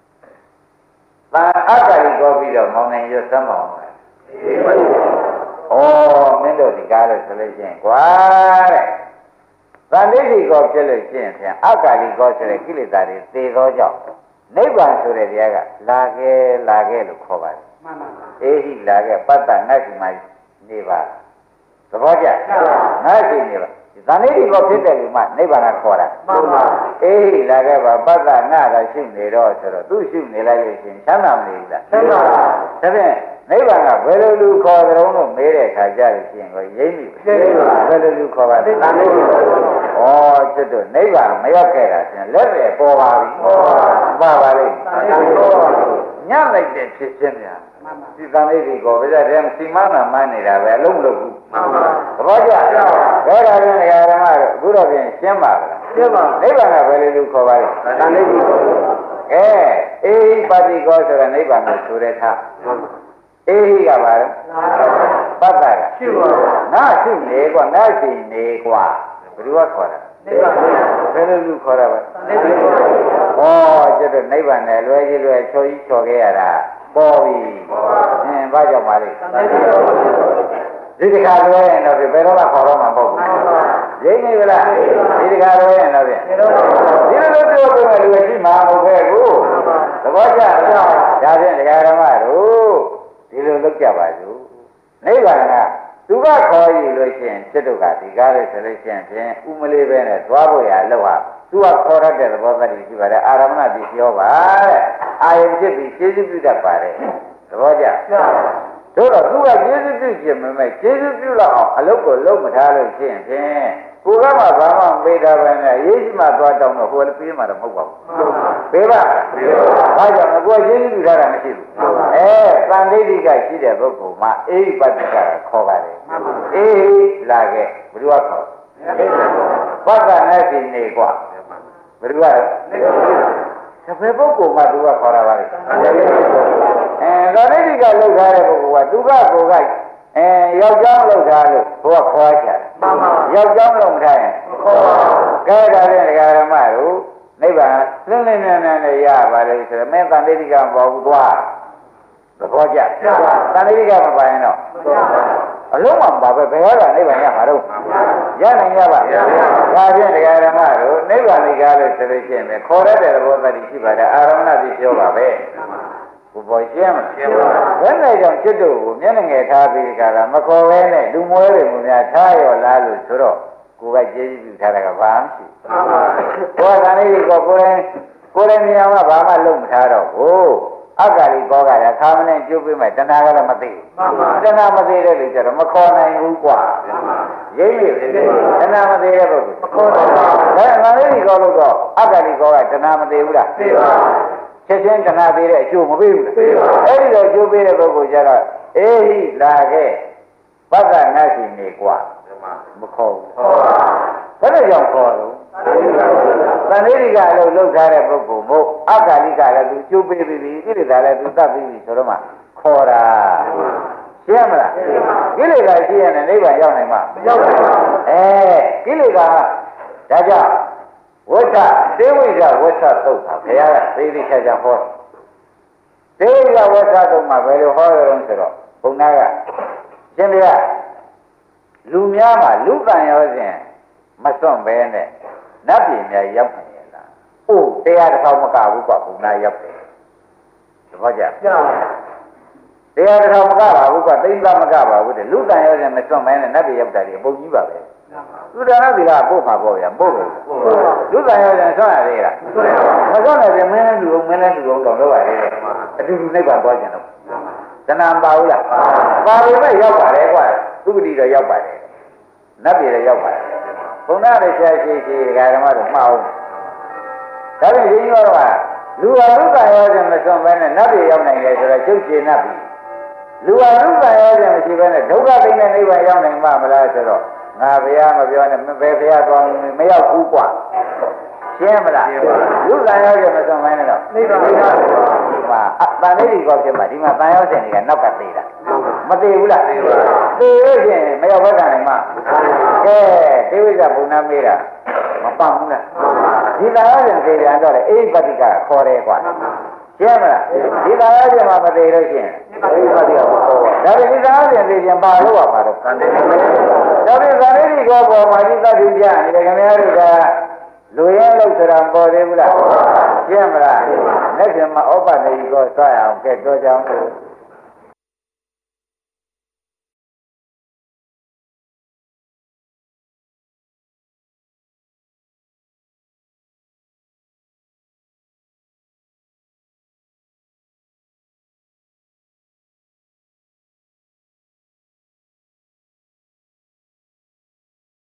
[SPEAKER 2] အာဂါလိကောပြီးတော့မောင်နိုင်ရသမ်းပါအောင်ဩမင်းတို့ဒီကားလို့ဆိုလို့ရှိရင်ကွာတဲ့သန္တိကောဖြစ်လို့ရှိရင်ဖြင့်အကာလိကောဆိုတဲ့ကိလေသာတွေသေသောကြောင့်နိဗ္ဗာန်ဆိုတဲ့တရားကလာခဲ့လို့ခေါ်ပါတယ်မှန်ပါအေဟိလာခဲ့ပတ္တငါ့ရှိမှနေပါသဘောကျငါ့ရှိနေပါသန္တိကောဖြစ်တဲ့လူမှနိဗ္ဗာန်ကခေါ်တာမှန်ပါအေဟိလာခဲ့ပါပတ္တငါကရှိနေတော့ဆိုတော့သူရှိနေလိုက်လို့ရှိရင်ချမ်းသာမနေဘူးလားချမ်းသာပါဒါဖြင့်နိဗ္ဗာန်ကဘယ်လိုလူခေါ်ကြုံလို့မေးတဲ့အခါကျလို့ရှိရင်ကိုရိပ်မိဘယ်လိုလူခေါ်ပါလဲသံဃာဩကျွတ်တို့နိဗ္ဗာန်မရောက်ခဲ့တာရှင်လက်ပဲပေါ်ပါပြီပါပါလိမ့်ညံ့လိုက်တဲ့ဖြစ်ချင်းများဒီသံဃာတွေကိုဗျာတဲ့စီမံနာမှန်းနေတာပဲအလုံးမလုပ်ဘူးမှန်ပါသဘောကျဘယ်ဒါပြန်ဓမ္မတို့အခုတော့ပြန်ရှင်းပါလားရှင်းပါနိဗ္ဗာန်ကဘယ်လိုလူခေါ်ပါလဲသံဃာကိုအေဟိပါတိကောဆိုတဲ့နိဗ္ဗာန်ကိုဆိုတဲ့ထားအေဟိကပါလဲပတ္တကရှိပါဘူးငါရှိနေကွာငါရှိနေကွာဘယ်လိုခေါ်တာနိဗ္ဗာန်ဘယ်လိုလူခေါ်တာပါနိဗ္ဗာန်ဩကျတော့နိဗ္ဗာန်နဲ့လွယ်ကြီးလွယ်ချော်ကြီးချော်ခဲ့ရတာပေါ်ပြီဘာကြောင့်ပါလဲဒီတခါလွယ်ရင်တော့ဘယ်တော့မှခေါ်တော့မှာမဟုတ်ဘူးရိပ်နေဗလားဒီတခါလွယ်ရင်တော့ဒီလိုပြောပြမယ်လူရှိမှာမဟုတ်ခဲ့ဘူးသဘောကျလားဒါဖြင့်ဒကာဓမ္မတို့ဒီလိုလုပ်ကြပါစို့နိဗ္ဗာန်ကသူကခေါ်ရည်လို့ရှိရင်စစ်တို့ကဒီကားလေးဆိုလို့ရှိရင်ဖြင့်ဥမလေးပဲနဲ့သွားဖို့ရလောက်ဟာသူကခေါ်ရတဲ့သဘောတည်းရှိပါတယ်အာရမဏတိပြောပါတဲ့အာယုဖြစ်ပြီးကျေးဇူးပြုတတ်ပါတယ်သဘောကျတို့တော့သူကကျေးဇူးပြုခြင်းမမဲ့ကျေးဇူးပြုလောက်အောင်အလုပ်ကိုလုပ်မထားလို့ရှိရင်ဖြင့်ကိုကမှဘာမှမပေးတာပဲနဲ့ရေးရှိမှသွားတောင်းတော့ဟိုလည်းပေးမှတော့မဟုတ်ပါဘူးပေးပါဘာကြောင့်လဲကိုကကျေးဇူးပြုထားတာမရှိဘူးသံဒိဋ္ဌိကရှိတဲ့ပုဂ္ဂိုလ်မှာအေဟိပတ္တိကခေါ်ပါတယ်အေဟိလာခဲ့ဘယ်သူကခေါ်ပတ္တနဲ့စီနေกว่าဘယ်သူကလဲဘယ်ပုဂ္ဂိုလ်မှသူကခေါ်တာပါလဲသံဒိဋ္ဌိကလောက်ထားတဲ့ပုဂ္ဂိုလ်ကသူကကိုယ်ကယောက်ျားလောက်ထားလို့ဘုရားခေါ်ချတယ်ယောက်ျားလောက်မထားရင်ကဲဒါဖြင့်ဒကာဓမ္မတို့နိဗ္ဗာန်လင်းလင်းမြန်မြန်နဲ့ရပါလေဆိုတော့မင်းသံဒိဋ္ဌိကမပေါ်ဘူးသွားသဘောကျသန္တိကမပိုင်တော့အလုံးမပါပဲဘယ်ဟာကနိဗ္ဗာန်ရမှာတော့ရနိုင်ကြပါဒါဖြင့်တရားဓမ္မတို့နိဗ္ဗာန်ကြီးကားလို့ဆိုလို့ရှိရင်ခေါ်ရတဲ့သဘောတည်းရှိပါတယ်အာရမဏတိပြောပါပဲဘုဘောရှင်းမလားဘယ်နဲ့ကြောင့်จิตတို့ကိုမျက်နှာငယ်ထားပြီးကြတာမခေါ်ဘဲနဲ့လူမွဲတွေမများထားရောလားလို့ဆိုတော့ကိုယ်ကကျေးဇူးပြုထားတာကဘာမှမရှိဘူးဘောကလည်းကိုယ်တိုင်နေရာမှာဘာမှလုပ်မထားတော့ဘူးအက္ခလိကောကလည်းခါမနဲ့ကျုပ်ပြီးမှတဏှာကတော့မသိဘူးတဏှာမသိတဲ့လူကျတော့မခေါ်နိုင်ဘူးကွာရိပ်ရိပ်တဏှာမသိတဲ့ပုဂ္ဂိုလ်ခေါ်နိုင်တယ်ငါလေးကောလို့တော့အက္ခလိကောကတဏှာမသိဘူးလားသိပါချက်ချင်းတဏှာသေးတဲ့အကျိုးမပေးဘူးလားသိပါအဲ့ဒီတော့အကျိုးပေးတဲ့ပုဂ္ဂိုလ်ကျတော့အေဟိလာခဲ့ပတ္တနာရှိနေကွာမခေါ်ဘူးဘယ်လိုကြောင့်ခေါ်လို့သန္တိကအလုပ်လုပ်ထားတဲ့ပုဂ္ဂိုလ်မို့အက္ခလိကလည်းသူကျိုးပေးပြီးပြီကိလေသာလည်းသူတတ်ပြီးပြီဆိုတော့မှခေါ်တာရှင်းမလားကိလေသာရှိရင်နိဗ္ဗာန်ရောက်နိုင်မှာမရောက်ပါဘူးကိလေသာဒါကြောင့်ဝဋ္ဌသေဝိဇဝဋ္ဌသုတ်တာဘုရားကသေသေးချာချာဟောသေဝိဇဝဋ္ဌသုတ်မှာဘယ်လိုဟောရအောင်ဆိုတော့ဘုရားကရှင်ဗျာလူများမှာလူတန်ရောစဉ်မစွန့်ပဲနဲ့နတ်ပြည်များရောက်နေရလား။အိုးတရားတစ်ထောင်မကဘူးကွာဘုရားရောက်တယ်။သဘောကျ။တရားတစ်ထောင်မကပါဘူးကွာသိမ့်သားမကပါဘူးတဲ့လူတန်ရောစဉ်မစွန့်ပဲနဲ့နတ်ပြည်ရောက်တာဒီအပုတ်ကြီးပါပဲ။သူတော်ကဒီကပို့မှာပေါ့ဗျာပို့တယ်။လူတန်ရောစဉ်ဆွန့်ရသေးလား။မစွန့်လည်းမင်းလည်းလူအောင်တော့လုပ်ပါလေ။အတူတူနိဗ္ဗာန်သွားကြတယ်။တဏှာမပါဘူးလား။ပါပြီမဲ့ရောက်ပါတယ်ကွာသုဂတိတော့ရောက်ပါတယ်။နတ်ပြည်လည်းရောက်ပါတယ်။ဘုရားရဲ့ဆရာရှိဓမ္မတို့မှားအောင်ဒါပေမဲ့ဒီလိုတော့လူဟာလူကရောခြင်းမစွန့်ဘဲနဲ့နတ်ပြည်ရောက်နိုင်တယ်ဆိုတော့ချုပ်ချင်နတ်ပြည်လူဟာလူကရောခြင်းမရှိဘဲနဲ့ဒုက္ခသိတဲ့နိဗ္ဗာန်ရောက်နိုင်မှာမလားဆိုတော့ငါဘုရားမပြောနဲ့ဘယ်ဘုရားသွားမရောက်ဘူးကွာရှင်းမလားလူကရောခြင်းမစွန့်ဘဲနဲ့တော့နိဗ္ဗာန်ဒီမှာတန်လေးကောဖြစ်မှာဒီမှာတန်ရောက်ခြင်းတွေကနောက်ကသေးတာမသေးဘူးလားသေလို့ရှိရင်မရောက်ဘက်ကနေမှကဲသေဝိဇ္ဇဘုံနာမေးတာမပန့်ဘူးလားဒီသာရရှင်သေပြန်တော့လေအိပတိကခေါ်တယ်ကွာရှင်းမလားဒီသာရရှင်မှာမသေးလို့ရှိရင်အိပတိကမခေါ်ပါဒါပေမဲ့ဒီသာရရှင်သေပြန်ပါလို့ပါပါတော့ဒါပေမဲ့ဇာတိကောပေါ်မှာဒီသတ္တိပြနေတယ်ခင်ဗျားတို့ကလူရဲလို့ဆိုတာပေါ်သေးဘူးလားရှင်းမလားလက်ရှင်မှာဩပဒေကောဆွာရအောင်ကဲတော့ကြောင်း